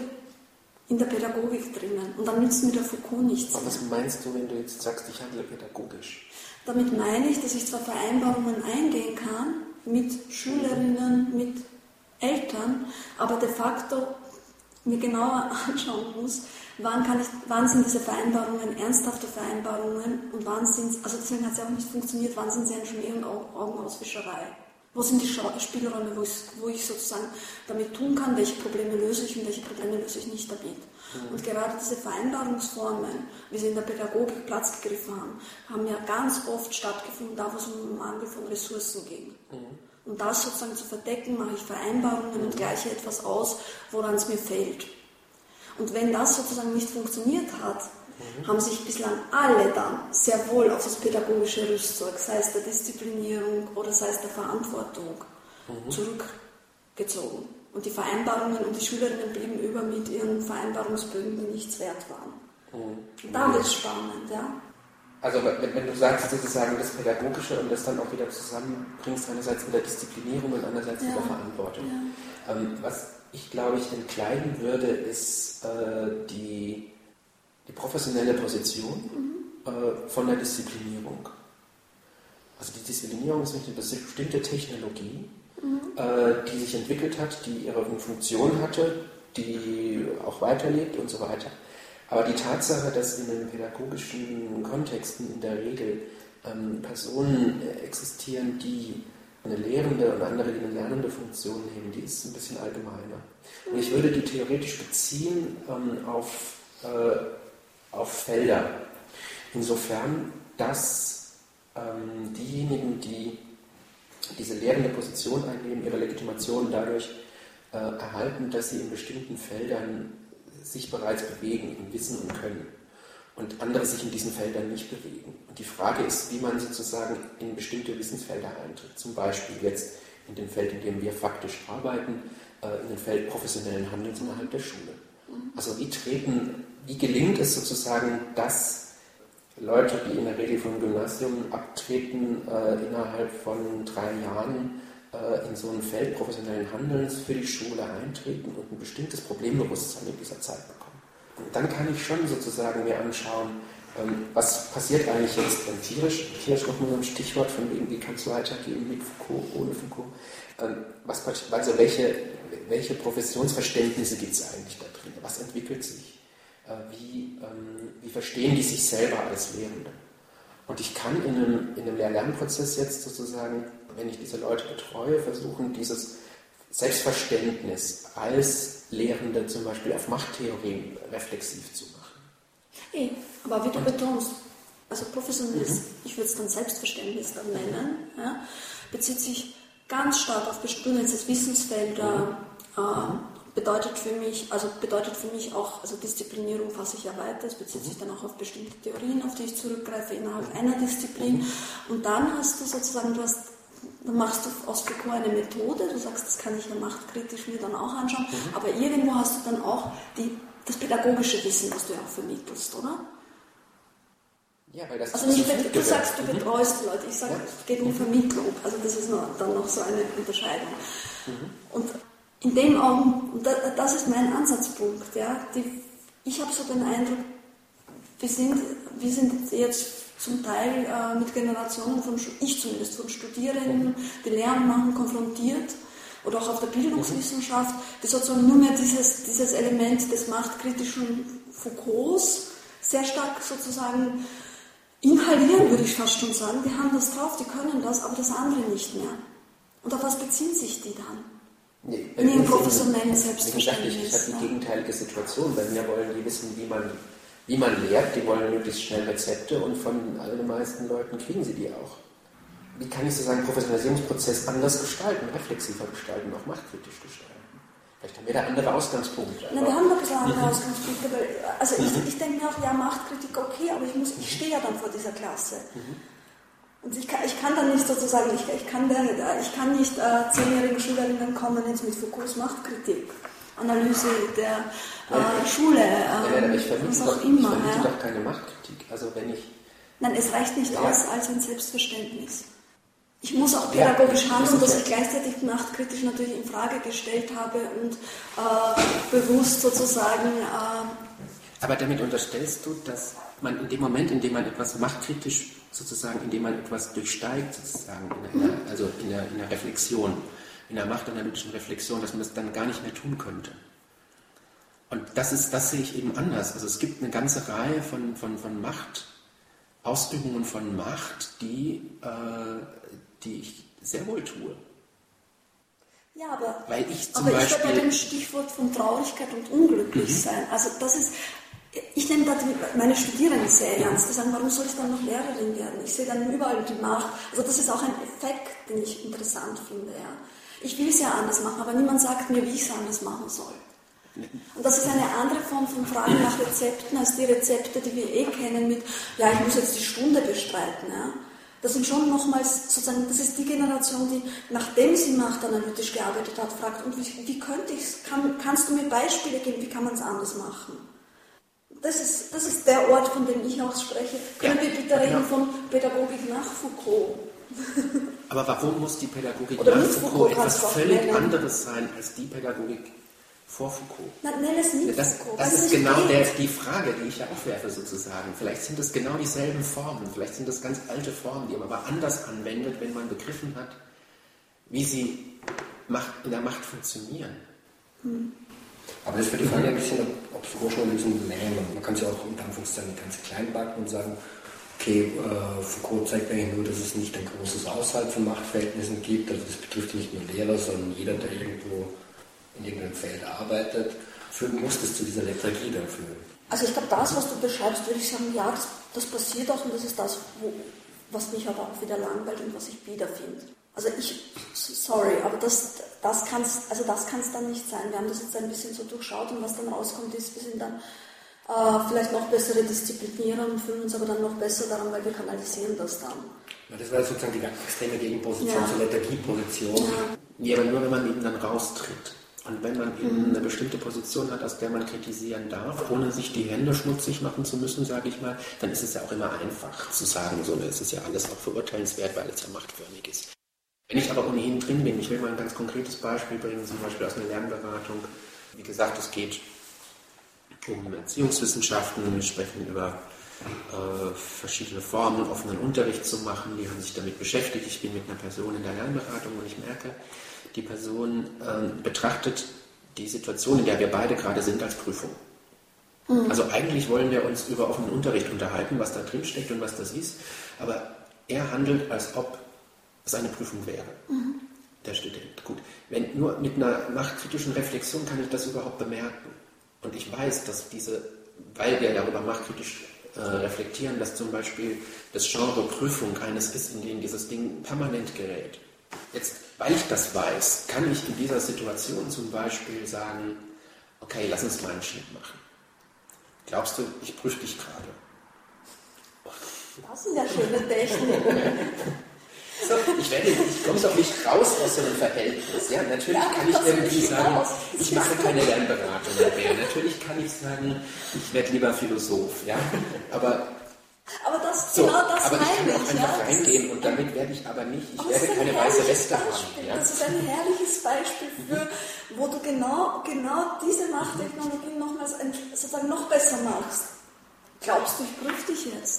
in der Pädagogik drinnen. Und dann nützt mir der Foucault nichts. Aber was meinst du, wenn du jetzt sagst, ich handle pädagogisch? Damit meine ich, dass ich zwar Vereinbarungen eingehen kann mit Schülerinnen, mit Eltern, aber de facto mir genauer anschauen muss, wann, kann ich, wann sind diese Vereinbarungen ernsthafte Vereinbarungen und wann sind, also deswegen hat es ja auch nicht funktioniert, wann sind sie ein Schmäh und Augenauswischerei. Wo sind die Spielräume, wo ich, wo ich sozusagen damit tun kann, welche Probleme löse ich und welche Probleme löse ich nicht damit. Mhm. Und gerade diese Vereinbarungsformen, wie sie in der Pädagogik Platz gegriffen haben, haben ja ganz oft stattgefunden, da wo es um den Mangel von Ressourcen ging. Mhm. Und das sozusagen zu verdecken, mache ich Vereinbarungen mhm. und gleiche etwas aus, woran es mir fehlt. Und wenn das sozusagen nicht funktioniert hat, Mhm. haben sich bislang alle dann sehr wohl auf das pädagogische Rüstzeug, sei es der Disziplinierung oder sei es der Verantwortung, mhm. zurückgezogen. Und die Vereinbarungen und die Schülerinnen blieben über mit ihren Vereinbarungsbögen, die nichts wert waren. Mhm. Und da wird es spannend, ja. Also wenn, wenn du sagst sozusagen das Pädagogische und das dann auch wieder zusammenbringst, einerseits mit der Disziplinierung und andererseits ja. mit der Verantwortung. Ja. Ähm, was ich, glaube ich, entkleiden würde, ist äh, die die professionelle Position mhm. äh, von der Disziplinierung. Also die Disziplinierung ist eine bestimmte Technologie, mhm. äh, die sich entwickelt hat, die ihre Funktion hatte, die auch weiterlebt und so weiter. Aber die Tatsache, dass in den pädagogischen Kontexten in der Regel ähm, Personen äh, existieren, die eine lehrende und andere, die eine lernende Funktion nehmen, die ist ein bisschen allgemeiner. Mhm. Und ich würde die theoretisch beziehen ähm, auf äh, auf Felder. Insofern, dass ähm, diejenigen, die diese lehrende Position einnehmen, ihre Legitimation dadurch äh, erhalten, dass sie in bestimmten Feldern sich bereits bewegen, in Wissen und Können. und andere sich in diesen Feldern nicht bewegen. Und die Frage ist, wie man sozusagen in bestimmte Wissensfelder eintritt. Zum Beispiel jetzt in dem Feld, in dem wir faktisch arbeiten, in dem Feld professionellen Handelns innerhalb der Schule. Also wie treten, wie gelingt es sozusagen, dass Leute, die in der Regel vom Gymnasium abtreten, äh, innerhalb von drei Jahren äh, in so ein Feld professionellen Handelns für die Schule eintreten und ein bestimmtes Problembewusstsein in dieser Zeit bekommen. Und dann kann ich schon sozusagen mir anschauen, ähm, was passiert eigentlich jetzt beim Tierisch, Tierisch noch mal so ein Stichwort von wegen, wie kann es weitergehen mit Foucault, ohne Foucault, ähm, was, also welche, welche Professionsverständnisse gibt es eigentlich da drin, was entwickelt sich? Wie, ähm, wie verstehen die sich selber als Lehrende? Und ich kann in einem, in einem Lehr-Lernprozess jetzt sozusagen, wenn ich diese Leute betreue, versuchen, dieses Selbstverständnis als Lehrende zum Beispiel auf Machttheorien reflexiv zu machen. Hey, aber wie du Und, betonst, also professionelles, mhm. ich würde es dann Selbstverständnis dann nennen, ja, bezieht sich ganz stark auf bestimmte Wissensfelder, mhm. äh, bedeutet für mich, also bedeutet für mich auch, also Disziplinierung fasse ich ja weiter, es bezieht sich dann auch auf bestimmte Theorien, auf die ich zurückgreife innerhalb einer Disziplin. Und dann hast du sozusagen, du hast, dann machst du aus Foucault eine Methode, du sagst, das kann ich ja machtkritisch mir dann auch anschauen, mhm. aber irgendwo hast du dann auch die, das pädagogische Wissen, das du ja auch vermittelst, oder? Ja, weil das also nicht, du gehört. sagst, du betreust mhm. Leute, ich sage, es geht um Vermittlung, also das ist noch, dann noch so eine Unterscheidung. Mhm. Und in dem Augen, das ist mein Ansatzpunkt, ja, die, ich habe so den Eindruck, wir sind, wir sind jetzt zum Teil äh, mit Generationen von, ich zumindest, von Studierenden, die Lernen machen, konfrontiert, oder auch auf der Bildungswissenschaft, die sozusagen nur mehr dieses, dieses Element des machtkritischen Foucaults sehr stark sozusagen inhalieren, würde ich fast schon sagen. Die haben das drauf, die können das, aber das andere nicht mehr. Und auf was beziehen sich die dann? Nee, in ihrem professionellen Selbstverständnis. Ich habe die gegenteilige Situation. Bei mir wollen die wissen, wie man, wie man lehrt. Die wollen möglichst schnell Rezepte und von den meisten Leuten kriegen sie die auch. Wie kann ich sozusagen den Professionalisierungsprozess anders gestalten, reflexiver gestalten, auch machtkritisch gestalten? Vielleicht haben wir da andere Ausgangspunkte. Na, wir haben da ein bisschen andere Ausgangspunkte. Weil, also ich, ich denke mir auch, ja, Machtkritik okay, aber ich, muss, ich stehe ja dann vor dieser Klasse. Mhm. Und ich kann, ich kann dann nicht sozusagen, ich, ich kann, der, ich kann nicht äh, zehnjährigen Schülerinnen kommen jetzt mit Foucaults Machtkritik, Analyse der äh, Schule, äh, ja, ich was auch doch, immer. Ich vermute ja. doch keine Machtkritik. Also wenn ich... Nein, es reicht nicht ja. aus als ein Selbstverständnis. Ich muss auch pädagogisch ja, handeln, das dass ich gleichzeitig machtkritisch natürlich in Frage gestellt habe und äh, bewusst sozusagen... Äh, Aber damit unterstellst du, dass man in dem Moment, in dem man etwas machtkritisch sozusagen, indem man etwas durchsteigt, sozusagen, in einer, also in der, in der Reflexion, in der machtanalytischen Reflexion, dass man das dann gar nicht mehr tun könnte. Und das ist, das sehe ich eben anders. Also es gibt eine ganze Reihe von, von, von Machtausübungen von Macht, die, äh, die ich sehr wohl tue. Ja, aber, Weil ich zum aber Beispiel, ich bei dem Stichwort von Traurigkeit und Unglücklichsein, mhm. also das ist, ich nehme da die, meine Studierenden sehr ernst, die sagen, warum soll ich dann noch Lehrerin werden? Ich sehe dann überall die Macht. Also das ist auch ein Effekt, den ich interessant finde. Ja. Ich will es ja anders machen, aber niemand sagt mir, wie ich es anders machen soll. Und das ist eine andere Form von Fragen nach Rezepten, als die Rezepte, die wir eh kennen mit, ja, ich muss jetzt die Stunde bestreiten. Ja. Das sind schon nochmals, sozusagen, das ist die Generation, die, nachdem sie machtanalytisch gearbeitet hat, fragt, und wie, wie könnte ich es, kann, kannst du mir Beispiele geben, wie kann man es anders machen? Das ist, das ist der Ort, von dem ich auch spreche. Können ja, wir bitte reden genau. von Pädagogik nach Foucault? Aber warum muss die Pädagogik Oder nach Foucault, Foucault etwas völlig nennen. anderes sein als die Pädagogik vor Foucault? Na, nenn es nicht das, Foucault. Das, das ist genau der, die Frage, die ich ja aufwerfe sozusagen. Vielleicht sind es genau dieselben Formen, vielleicht sind das ganz alte Formen, die man aber anders anwendet, wenn man begriffen hat, wie sie Macht, in der Macht funktionieren. Hm. Aber das ist für die Frage ein bisschen, ob, ob Foucault schon ein bisschen lähmen. Man kann es ja auch unter Anführungszeichen ganz klein backen und sagen, okay, äh, Foucault zeigt eigentlich nur, dass es nicht ein großes Außerhalb von Machtverhältnissen gibt. Also das betrifft nicht nur Lehrer, sondern jeder, der irgendwo in irgendeinem Feld arbeitet, führen muss das zu dieser Lethargie dann führen. Also ich glaube, das, was du beschreibst, würde ich sagen, ja, das, das passiert auch und das ist das, wo, was mich aber auch wieder langweilt und was ich wiederfinde. Also ich, sorry, aber das, das kann es also das kann's dann nicht sein. Wir haben das jetzt ein bisschen so durchschaut und was dann rauskommt ist, wir sind dann äh, vielleicht noch bessere Disziplinierer und fühlen uns aber dann noch besser daran, weil wir kanalisieren das dann. Ja, das war sozusagen die ganz extreme Gegenposition Ja. zur Lethargieposition. Ja. Ja, aber nur wenn man eben dann raustritt. Und wenn man eben eine bestimmte Position hat, aus der man kritisieren darf, ohne sich die Hände schmutzig machen zu müssen, sage ich mal, dann ist es ja auch immer einfach zu sagen, so, es ist ja alles auch verurteilenswert, weil es ja machtförmig ist. Wenn ich aber ohnehin drin bin, ich will mal ein ganz konkretes Beispiel bringen, zum Beispiel aus einer Lernberatung. Wie gesagt, es geht um Erziehungswissenschaften, wir sprechen über äh, verschiedene Formen, offenen Unterricht zu machen, die haben sich damit beschäftigt. Ich bin mit einer Person in der Lernberatung und ich merke, die Person äh, betrachtet die Situation, in der wir beide gerade sind, als Prüfung. Mhm. Also eigentlich wollen wir uns über offenen Unterricht unterhalten, was da drin steckt und was das ist, aber er handelt, als ob es eine Prüfung wäre. Mhm. Der Student. Gut. Wenn nur mit einer machtkritischen Reflexion kann ich das überhaupt bemerken. Und ich weiß, dass diese, weil wir darüber machtkritisch äh, reflektieren, dass zum Beispiel das Genre Prüfung eines ist, in dem dieses Ding permanent gerät. Jetzt, weil ich das weiß, kann ich in dieser Situation zum Beispiel sagen, okay, lass uns mal einen Schnitt machen. Glaubst du, ich prüfe dich gerade? Das sind ja schöne Techniken. So, ich, werde, ich komme doch nicht raus aus so einem Verhältnis. Ja, natürlich ja, kann ich irgendwie sagen, raus. ich mache keine Lernberatung mehr. Natürlich kann ich sagen, ich werde lieber Philosoph. Ja? Aber, aber das, so, genau das aber ich kann meine auch ich. einfach Ja? reingehen und damit werde ich aber nicht, ich aber werde keine weiße Weste haben. Ja? Das ist ein herrliches Beispiel für, wo du genau, genau diese Machttechnologien nochmals sozusagen noch besser machst. Glaubst du, ich prüfe dich jetzt?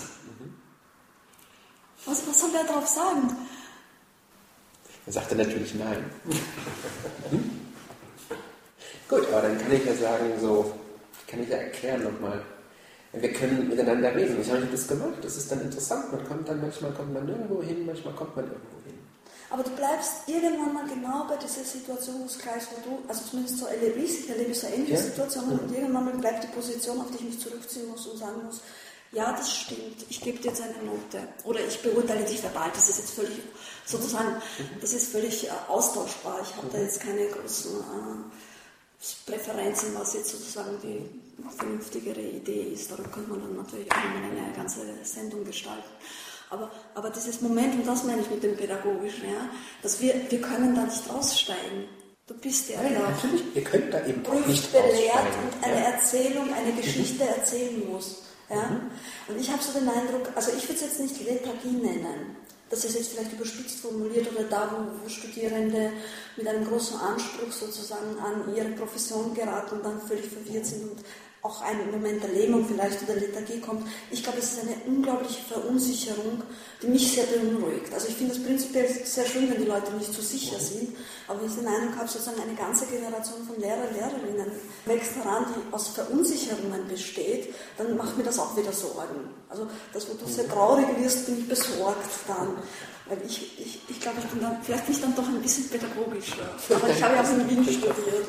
Was, was soll der darauf sagen? Dann sagt er natürlich nein. hm? Gut, aber dann kann ich ja sagen, so, kann ich ja erklären nochmal. Wir können miteinander reden. Ich habe das gemacht, das ist dann interessant. Man kommt dann, manchmal kommt man nirgendwo hin, manchmal kommt man irgendwo hin. Aber du bleibst irgendwann mal genau bei dieser Situation, wo es gleich, wo du, also zumindest so erlebe ich, ich erlebe so ähnliche ja? Situationen mhm. und irgendwann mal bleibt die Position, auf die ich mich zurückziehen muss und sagen muss, ja, das stimmt, ich gebe dir jetzt eine Note oder ich beurteile dich verbal, das ist jetzt völlig, sozusagen, das ist völlig äh, austauschbar, ich habe da jetzt keine großen äh, Präferenzen, was jetzt sozusagen die vernünftigere Idee ist, darüber könnte man dann natürlich auch mal eine ganze Sendung gestalten. Aber, aber dieses Moment, und das meine ich mit dem Pädagogischen, ja, dass wir, wir können da nicht aussteigen. Du bist der, der natürlich, ihr könnt da eben prüft, nicht belehrt aussteigen. und eine ja. Erzählung, eine Geschichte erzählen muss. Ja? Mhm. Und ich habe so den Eindruck, also ich würde es jetzt nicht Lethargie nennen, das ist jetzt vielleicht überspitzt formuliert oder da, wo, wo Studierende mit einem großen Anspruch sozusagen an ihre Profession geraten und dann völlig verwirrt sind und auch ein Moment der Lähmung vielleicht oder Lethargie kommt. Ich glaube, es ist eine unglaubliche Verunsicherung, die mich sehr beunruhigt. Also ich finde es prinzipiell sehr schön, wenn die Leute nicht so sicher sind, aber wenn ich den Eindruck habe, sozusagen eine ganze Generation von Lehrer, Lehrerinnen wächst heran, die aus Verunsicherungen besteht, dann macht mir das auch wieder Sorgen. Also das, wo du sehr traurig wirst, bin ich besorgt dann. Weil ich, ich, ich glaube, ich bin dann, vielleicht bin ich dann doch ein bisschen pädagogischer. Aber ich habe ja auch in Wien studiert.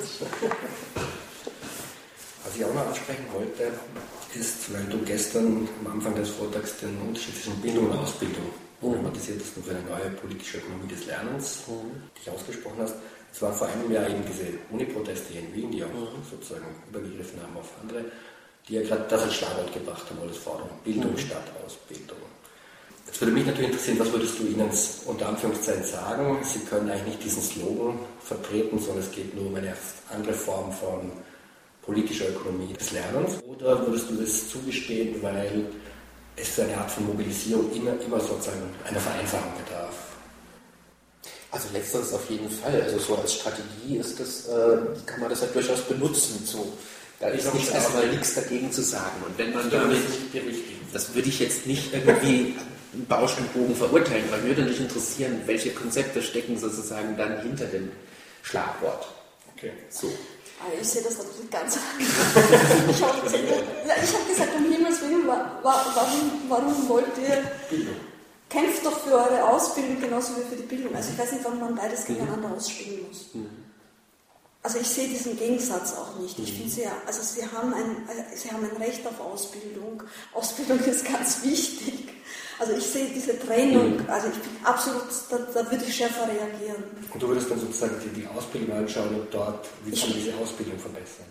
Was ich auch noch ansprechen wollte, ist, weil du gestern am Anfang des Vortrags den Unterschied zwischen Bildung und Ausbildung thematisiert hast, für eine neue politische Ökonomie des Lernens, mhm. die ich ausgesprochen hast. Es war vor einem Jahr eben diese Uni-Proteste hier in Wien, die auch mhm. sozusagen übergegriffen haben auf andere, die ja gerade das als Schlagwort gebracht haben, als Forderung, Bildung mhm. statt Ausbildung. Jetzt würde mich natürlich interessieren, was würdest du ihnen unter Anführungszeichen sagen? Sie können eigentlich nicht diesen Slogan vertreten, sondern es geht nur um eine andere Form von politischer Ökonomie des Lernens, oder würdest du das zugestehen, weil es für eine Art von Mobilisierung immer, immer sozusagen einer Vereinfachung bedarf? Also letzteres auf jeden Fall. Also so als Strategie ist das, äh, kann man das ja durchaus benutzen. So. Da ist nichts, erstmal nichts dagegen zu sagen. Und wenn man damit, das würde ich jetzt nicht irgendwie Bausch und Bogen verurteilen, weil mir würde nicht interessieren, welche Konzepte stecken sozusagen dann hinter dem Schlagwort. Okay. So. Ich sehe das natürlich ganz anders. Ich habe ja, hab gesagt, um Himmels Willen, warum, warum wollt ihr, kämpft doch für eure Ausbildung genauso wie für die Bildung. Also ich weiß nicht, warum man beides gegeneinander ausspielen muss. Also ich sehe diesen Gegensatz auch nicht. Ich finde, sie, also sie, haben ein, sie haben ein Recht auf Ausbildung. Ausbildung ist ganz wichtig. Also ich sehe diese Trennung, also ich bin absolut, da, da würde ich schärfer reagieren. Und du würdest dann sozusagen die, die Ausbildung anschauen und dort, wie kann man diese Ausbildung verbessern?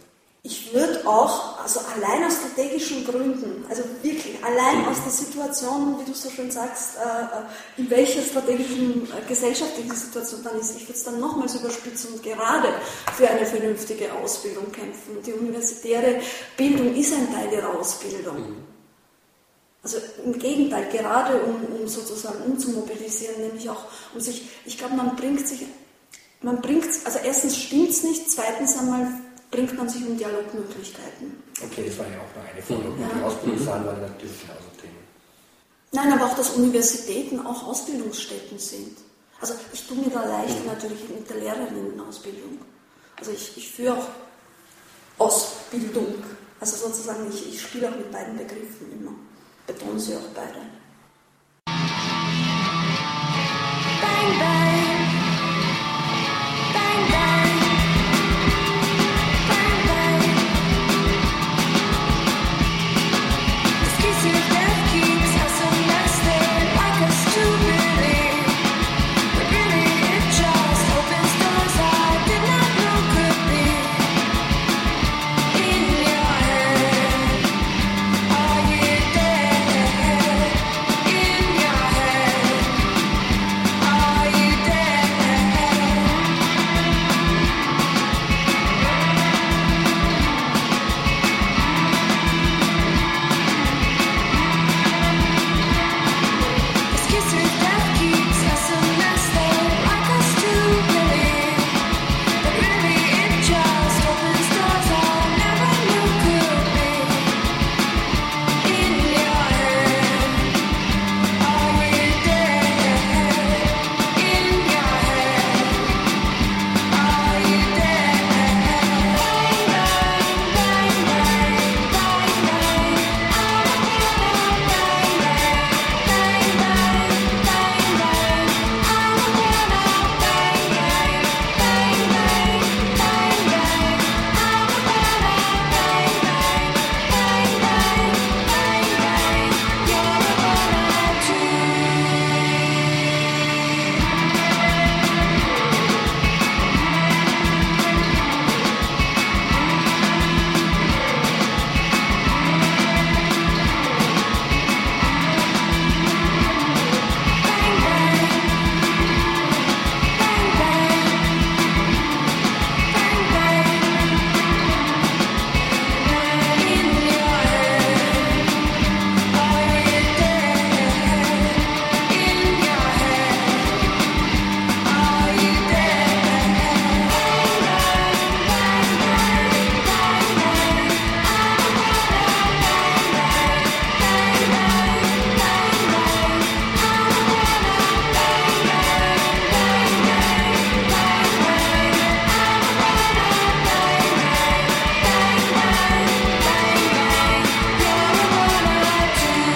Ich würde auch, also allein aus strategischen Gründen, also wirklich allein aus der Situation, wie du so schön sagst, äh, in welcher strategischen, äh, gesellschaftlichen Situation dann ist, ich würde es dann nochmals überspitzen und gerade für eine vernünftige Ausbildung kämpfen. Die universitäre Bildung ist ein Teil ihrer Ausbildung. Also im Gegenteil, gerade um, um sozusagen umzumobilisieren, nämlich auch um sich, ich glaube, man bringt sich, man bringt, also erstens stimmt es nicht, zweitens einmal bringt man sich um Dialogmöglichkeiten. Okay, das war ja auch noch eine Forderung. Ja. Die Ausbildungssachen waren natürlich genauso Themen. Nein, aber auch, dass Universitäten auch Ausbildungsstätten sind. Also ich tue mir da leicht mhm. natürlich mit der Lehrerinnenausbildung. Also ich, ich führe auch Ausbildung. Also sozusagen, ich, ich spiele auch mit beiden Begriffen immer. Betone sie auch beide. Bang, bang. Bang, bang. Bang, bang. This kiss of death keeps us unrested, like us to believe. But really it just opens doors I did not know could be. In your head, are you dead? In your head, are you dead? This kiss of death keeps us unrested, like us to believe. But really it just opens doors I never knew could be. In your head, are you dead? In your head, are you dead? Bang, bang, bang, bang, bang, bang. I'm a bang, bang, bang, bang, bang, bang. I'm a bang, bang, bang, bang, bang, bang, bang. I'm a bang, bang, bang, bang, bang, bang. You're a banana too. Bang, bang. Bang, bang. Bang, bang. In your head, are you dead? In your head, are you dead? Bang, bang, bang, bang, bang, bang. I'm a bang, bang, bang, bang, bang, bang, bang. I'm a bang, bang, bang, bang, bang, bang, bang. I'm a bang, bang, bang, bang, bang, bang. You're a banana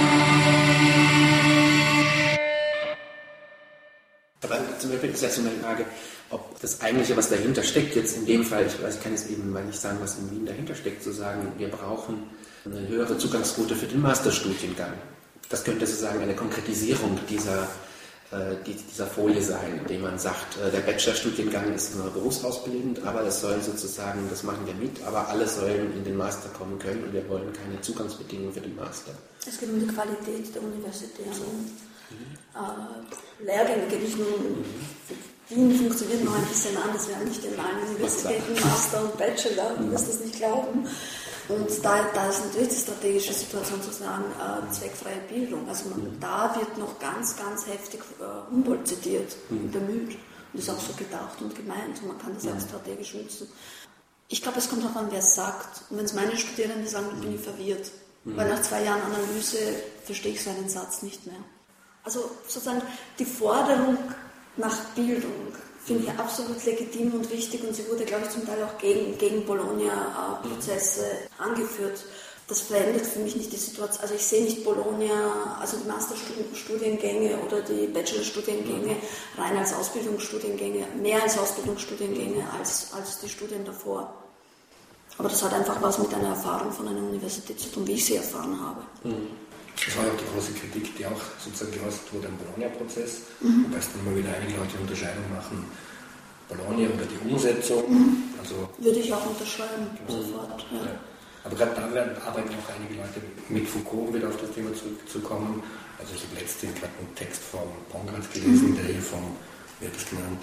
too. Aber zum Beispiel ist jetzt so meine Frage, ob das Eigentliche, was dahinter steckt, jetzt in dem Fall, ich weiß, ich kann jetzt eben mal nicht sagen, was in Wien dahinter steckt, zu sagen, wir brauchen eine höhere Zugangsquote für den Masterstudiengang. Das könnte sozusagen eine Konkretisierung dieser, äh, die, dieser Folie sein, indem man sagt, äh, der Bachelorstudiengang ist nur berufsausbildend, aber das soll sozusagen, das machen wir mit, aber alle sollen in den Master kommen können und wir wollen keine Zugangsbedingungen für den Master. Es geht um die Qualität der universitären äh, Lehrgänge. Geht nicht nur um Wien funktioniert noch ein bisschen anders. Wir haben nicht in allen Universitäten Master und Bachelor, du wirst das nicht glauben. Und da, da ist natürlich die strategische Situation zu sagen, äh, zweckfreie Bildung. Also man, da wird noch ganz, ganz heftig äh, Humboldt zitiert und bemüht. Und ist auch so gedacht und gemeint. Und man kann das auch strategisch nutzen. Ich glaube, es kommt darauf an, wer es sagt. Und wenn es meine Studierenden sagen, dann bin ich verwirrt. Weil nach zwei Jahren Analyse verstehe ich so einen Satz nicht mehr. Also sozusagen die Forderung nach Bildung finde ich absolut legitim und wichtig und sie wurde, glaube ich, zum Teil auch gegen, gegen Bologna-Prozesse angeführt. Das verändert für mich nicht die Situation. Also ich sehe nicht Bologna, also die Masterstudiengänge oder die Bachelorstudiengänge rein als Ausbildungsstudiengänge, mehr als Ausbildungsstudiengänge als, als die Studien davor. Aber das hat einfach was mit einer Erfahrung von einer Universität zu tun, wie ich sie erfahren habe. Das war ja auch die große Kritik, die auch sozusagen geäußert wurde am Bologna-Prozess, mhm. wobei es dann immer wieder einige Leute die Unterscheidung machen Bologna oder die Umsetzung. Also, Würde ich auch unterschreiben, sofort. Ja. ja. Aber gerade da werden, arbeiten auch einige Leute mit Foucault, um wieder auf das Thema zurückzukommen. Also ich habe letztens gerade einen Text vom Pongratz gelesen, der hier vom, wie hat das genannt,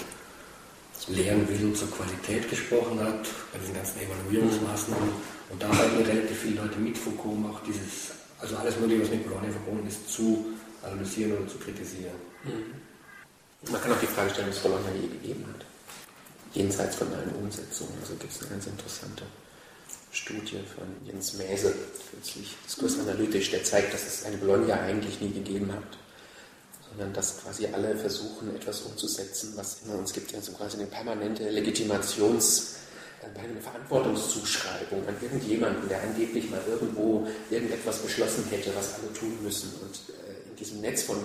leeren Willen zur Qualität gesprochen hat, bei diesen ganzen Evaluierungsmaßnahmen. Und da arbeiten relativ viele Leute mit Foucault, um auch dieses, also alles Mögliche, was mit Bologna verbunden ist, zu analysieren oder zu kritisieren. Mhm. Man kann auch die Frage stellen, was Bologna je gegeben hat. Jenseits von allen Umsetzungen. Also gibt es eine ganz interessante Studie von Jens Mäse, kürzlich diskursanalytisch, der zeigt, dass es eine Bologna eigentlich nie gegeben hat, sondern dass quasi alle versuchen, etwas umzusetzen, was in uns gibt, ja so quasi eine permanente Legitimations- eine Verantwortungszuschreibung an irgendjemanden, der angeblich mal irgendwo irgendetwas beschlossen hätte, was alle tun müssen. Und in diesem Netz von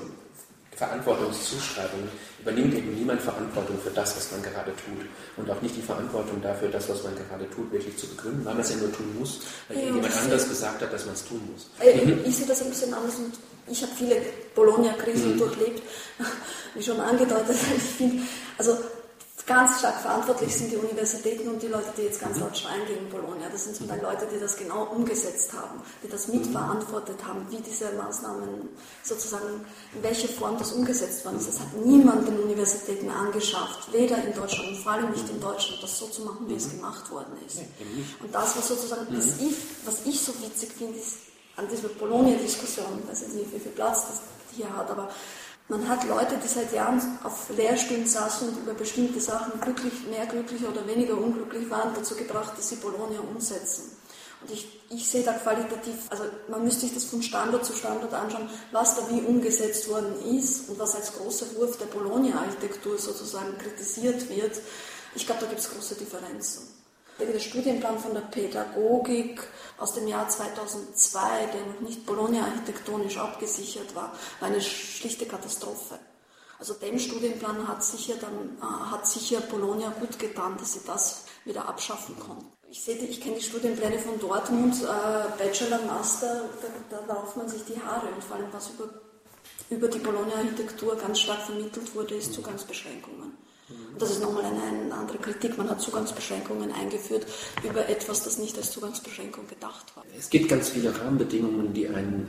Verantwortungszuschreibungen übernimmt eben niemand Verantwortung für das, was man gerade tut. Und auch nicht die Verantwortung dafür, das, was man gerade tut, wirklich zu begründen, weil man es ja nur tun muss, weil ja, jemand anders gesagt hat, dass man es tun muss. Ich, ich sehe das ein bisschen anders und ich habe viele Bologna-Krisen mhm. durchlebt, wie schon angedeutet. Ich finde, also ganz stark verantwortlich sind die Universitäten und die Leute, die jetzt ganz laut schreien gegen Bologna. Das sind zum Teil Leute, die das genau umgesetzt haben, die das mitverantwortet haben, wie diese Maßnahmen sozusagen, in welche Form das umgesetzt worden ist. Das hat niemand den Universitäten angeschafft, weder in Deutschland und vor allem nicht in Deutschland, das so zu machen, wie es gemacht worden ist. Und das, was sozusagen, das ich, was ich so witzig finde, ist an dieser Bologna-Diskussion, ich weiß jetzt nicht, wie viel Platz das hier hat, aber man hat Leute, die seit Jahren auf Lehrstühlen saßen und über bestimmte Sachen glücklich, mehr glücklich oder weniger unglücklich waren, dazu gebracht, dass sie Bologna umsetzen. Und ich, ich sehe da qualitativ, also man müsste sich das von Standort zu Standort anschauen, was da wie umgesetzt worden ist und was als großer Wurf der Bologna-Architektur sozusagen kritisiert wird. Ich glaube, da gibt es große Differenzen. Der Studienplan von der Pädagogik aus dem Jahr zweitausendzwei, der noch nicht Bologna-architektonisch abgesichert war, war eine schlichte Katastrophe. Also dem Studienplan hat sicher, dann, äh, hat sicher Bologna gut getan, dass sie das wieder abschaffen konnten. Ich sehe, ich kenne die Studienpläne von Dortmund, äh, Bachelor, Master, da, da rauft man sich die Haare und vor allem was über, über die Bologna-Architektur ganz stark vermittelt wurde, ist Zugangsbeschränkungen. Und das ist nochmal eine, eine andere Kritik. Man hat Zugangsbeschränkungen eingeführt über etwas, das nicht als Zugangsbeschränkung gedacht war. Es gibt ganz viele Rahmenbedingungen, die einen,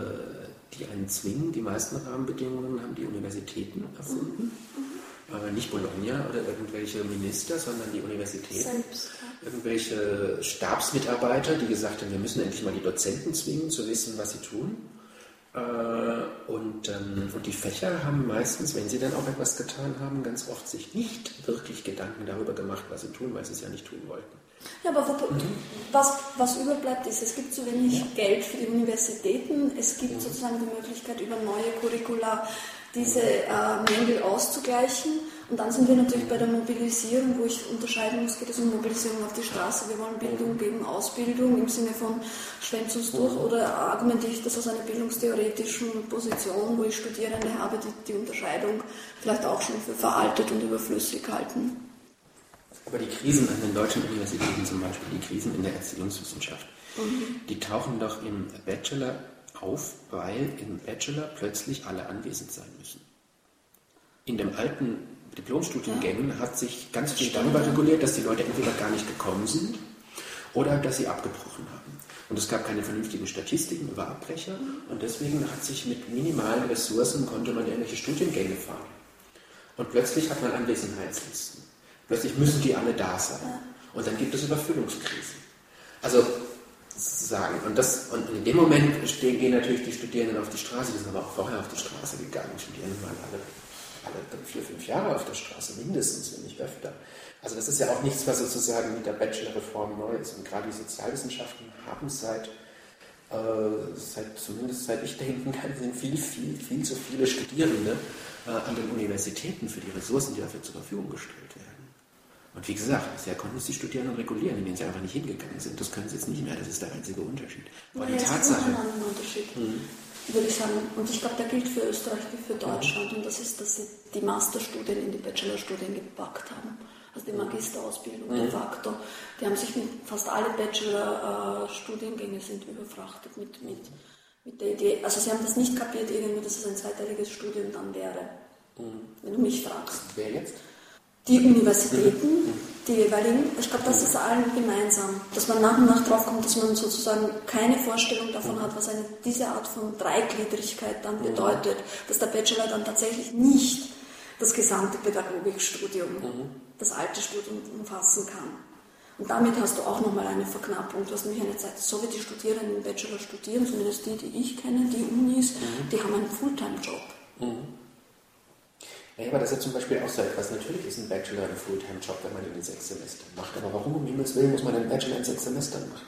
äh, die einen zwingen. Die meisten Rahmenbedingungen haben die Universitäten erfunden. Mhm. Aber nicht Bologna oder irgendwelche Minister, sondern die Universitäten. Selbst, ja. Irgendwelche Stabsmitarbeiter, die gesagt haben, wir müssen endlich mal die Dozenten zwingen, zu wissen, was sie tun. Und, ähm, und die Fächer haben meistens, wenn sie dann auch etwas getan haben, ganz oft sich nicht wirklich Gedanken darüber gemacht, was sie tun, weil sie es ja nicht tun wollten. Ja, aber wo, mhm. was, was überbleibt ist, es gibt zu wenig ja. Geld für die Universitäten, es gibt mhm. sozusagen die Möglichkeit, über neue Curricula diese äh, Mängel auszugleichen. Und dann sind wir natürlich bei der Mobilisierung, wo ich unterscheiden muss, geht es um Mobilisierung auf die Straße. Wir wollen Bildung gegen Ausbildung im Sinne von schwemmt uns durch, oder argumentiere ich das aus einer bildungstheoretischen Position, wo ich Studierende habe, die die Unterscheidung vielleicht auch schon für veraltet und überflüssig halten. Aber die Krisen an den deutschen Universitäten, zum Beispiel die Krisen in der Erziehungswissenschaft, mhm. die tauchen doch im Bachelor auf, weil im Bachelor plötzlich alle anwesend sein müssen. In dem alten Diplomstudiengängen ja. hat sich ganz viel darüber reguliert, dass die Leute entweder gar nicht gekommen sind oder dass sie abgebrochen haben. Und es gab keine vernünftigen Statistiken über Abbrecher und deswegen hat sich mit minimalen Ressourcen konnte man irgendwelche Studiengänge fahren. Und plötzlich hat man Anwesenheitslisten. Plötzlich müssen die alle da sein. Und dann gibt es Überfüllungskrisen. Also sagen, und, das, und in dem Moment stehen, gehen natürlich die Studierenden auf die Straße, die sind aber auch vorher auf die Straße gegangen. Die Studierenden waren alle alle vier, fünf Jahre auf der Straße, mindestens, wenn nicht öfter. Also das ist ja auch nichts, was sozusagen mit der Bachelor-Reform neu ist. Und gerade die Sozialwissenschaften haben seit, äh, seit zumindest seit ich denken kann, sind viel, viel, viel zu viele Studierende äh, an den Universitäten für die Ressourcen, die dafür zur Verfügung gestellt werden. Und wie gesagt, bisher konnten es die Studierenden regulieren, indem sie einfach nicht hingegangen sind. Das können sie jetzt nicht mehr, das ist der einzige Unterschied. Aber naja, die Tatsache... Das ist ein Unterschied. Mhm. Würde ich sagen, und ich glaube, der gilt für Österreich wie für Deutschland, und das ist, dass sie die Masterstudien in die Bachelorstudien gepackt haben, also die Magisterausbildung mhm. de facto. Die haben sich mit, fast alle Bachelor-Studiengänge sind überfrachtet mit, mit, mit der Idee, also sie haben das nicht kapiert irgendwie, dass es ein zweiteiliges Studium dann wäre, mhm. wenn du mich fragst. Wer jetzt? die Universitäten, die jeweiligen, ich glaube, das ist allen gemeinsam, dass man nach und nach drauf kommt, dass man sozusagen keine Vorstellung davon hat, was eine, diese Art von Dreigliedrigkeit dann bedeutet, dass der Bachelor dann tatsächlich nicht das gesamte Pädagogikstudium, das alte Studium umfassen kann. Und damit hast du auch nochmal eine Verknappung. Du hast nämlich eine Zeit, so wie die Studierenden im Bachelor studieren, zumindest die, die ich kenne, die Unis, mhm. die haben einen Fulltime-Job. Mhm. Naja, aber das ist ja zum Beispiel auch so etwas. Natürlich ist ein Bachelor ein Fulltime-Job, wenn man ihn in sechs Semestern macht. Aber warum um Himmels Willen muss man einen Bachelor in sechs Semestern machen?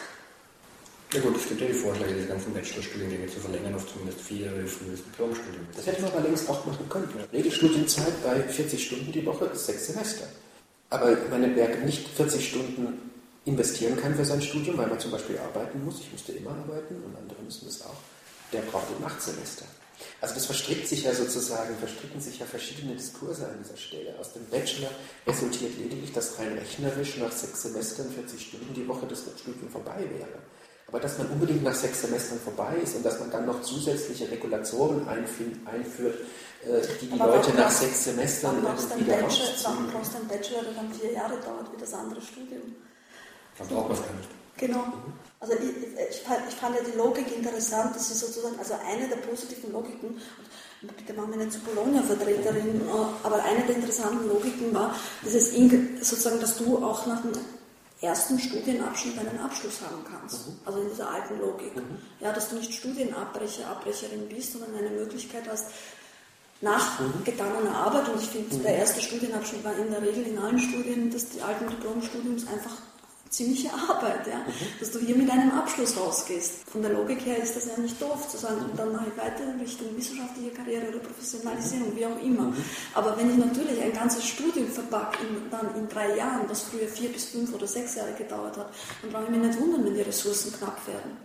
Ja gut, es gibt ja die Vorschläge, diese ganzen Bachelorstudiengänge zu verlängern auf zumindest vier Jahre für das Diplomstudium. Das hätte man aber längst auch machen können. Regelstudienzeit bei vierzig Stunden die Woche ist sechs Semester. Aber wenn wer nicht vierzig Stunden investieren kann für sein Studium, weil man zum Beispiel arbeiten muss, ich müsste immer arbeiten und andere müssen das auch, der braucht eben acht Semester. Also das verstrickt sich ja sozusagen, verstricken sich ja verschiedene Diskurse an dieser Stelle. Aus dem Bachelor resultiert lediglich, dass rein rechnerisch nach sechs Semestern vierzig Stunden die Woche das Studium vorbei wäre. Aber dass man unbedingt nach sechs Semestern vorbei ist und dass man dann noch zusätzliche Regulatoren einführt, die die Aber Leute warum nach brauchst- sechs Semestern Warum brauchst du einen wieder Bachelor, rausziehen. warum brauchst du einen Bachelor, der dann vier Jahre dauert wie das andere Studium? Dann braucht man es gar nicht. Genau. Also ich, ich, fand, ich fand ja die Logik interessant, das ist sozusagen, also eine der positiven Logiken, und bitte machen wir nicht zu Bologna-Vertreterin, aber eine der interessanten Logiken war, dieses sozusagen, dass du auch nach dem ersten Studienabschnitt einen Abschluss haben kannst. Mhm. Also in dieser alten Logik. Mhm. Ja, dass du nicht Studienabbrecher, Abbrecherin bist, sondern eine Möglichkeit hast, nach mhm. getaner Arbeit, und ich finde, mhm. der erste Studienabschnitt war in der Regel in allen Studien des alten Diplomstudiums einfach ziemliche Arbeit, ja? Mhm. Dass du hier mit einem Abschluss rausgehst. Von der Logik her ist das ja nicht doof, zu sagen, mhm. dann mache ich weiter in Richtung wissenschaftliche Karriere oder Professionalisierung, mhm. wie auch immer. Mhm. Aber wenn ich natürlich ein ganzes Studium verpacke, in, dann in drei Jahren, was früher vier bis fünf oder sechs Jahre gedauert hat, dann brauche ich mich nicht wundern, wenn die Ressourcen knapp werden.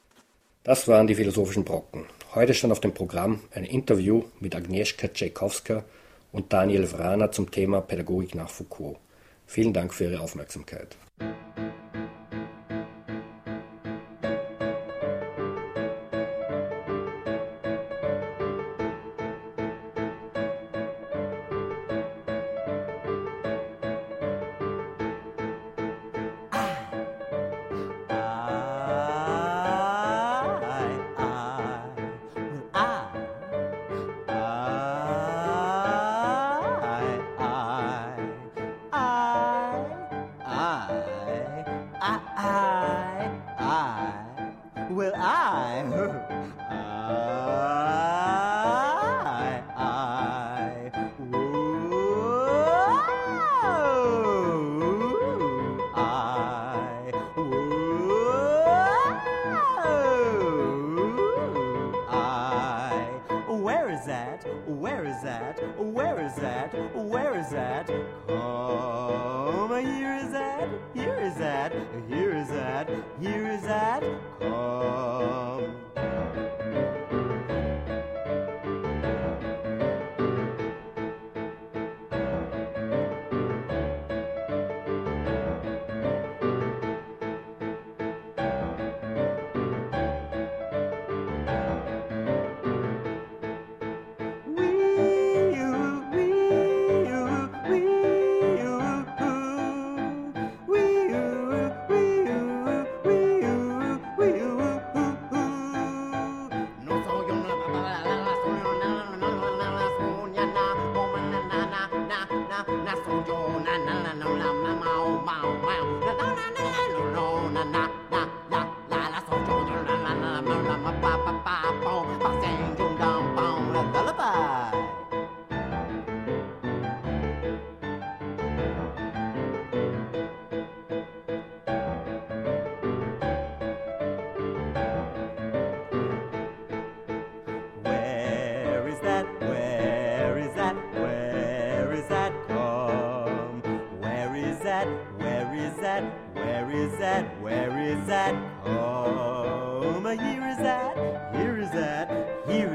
Das waren die philosophischen Brocken. Heute stand auf dem Programm ein Interview mit Agnieszka Tschajkowska und Daniel Vrana zum Thema Pädagogik nach Foucault. Vielen Dank für Ihre Aufmerksamkeit.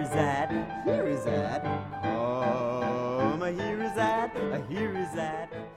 Here is that, here is that.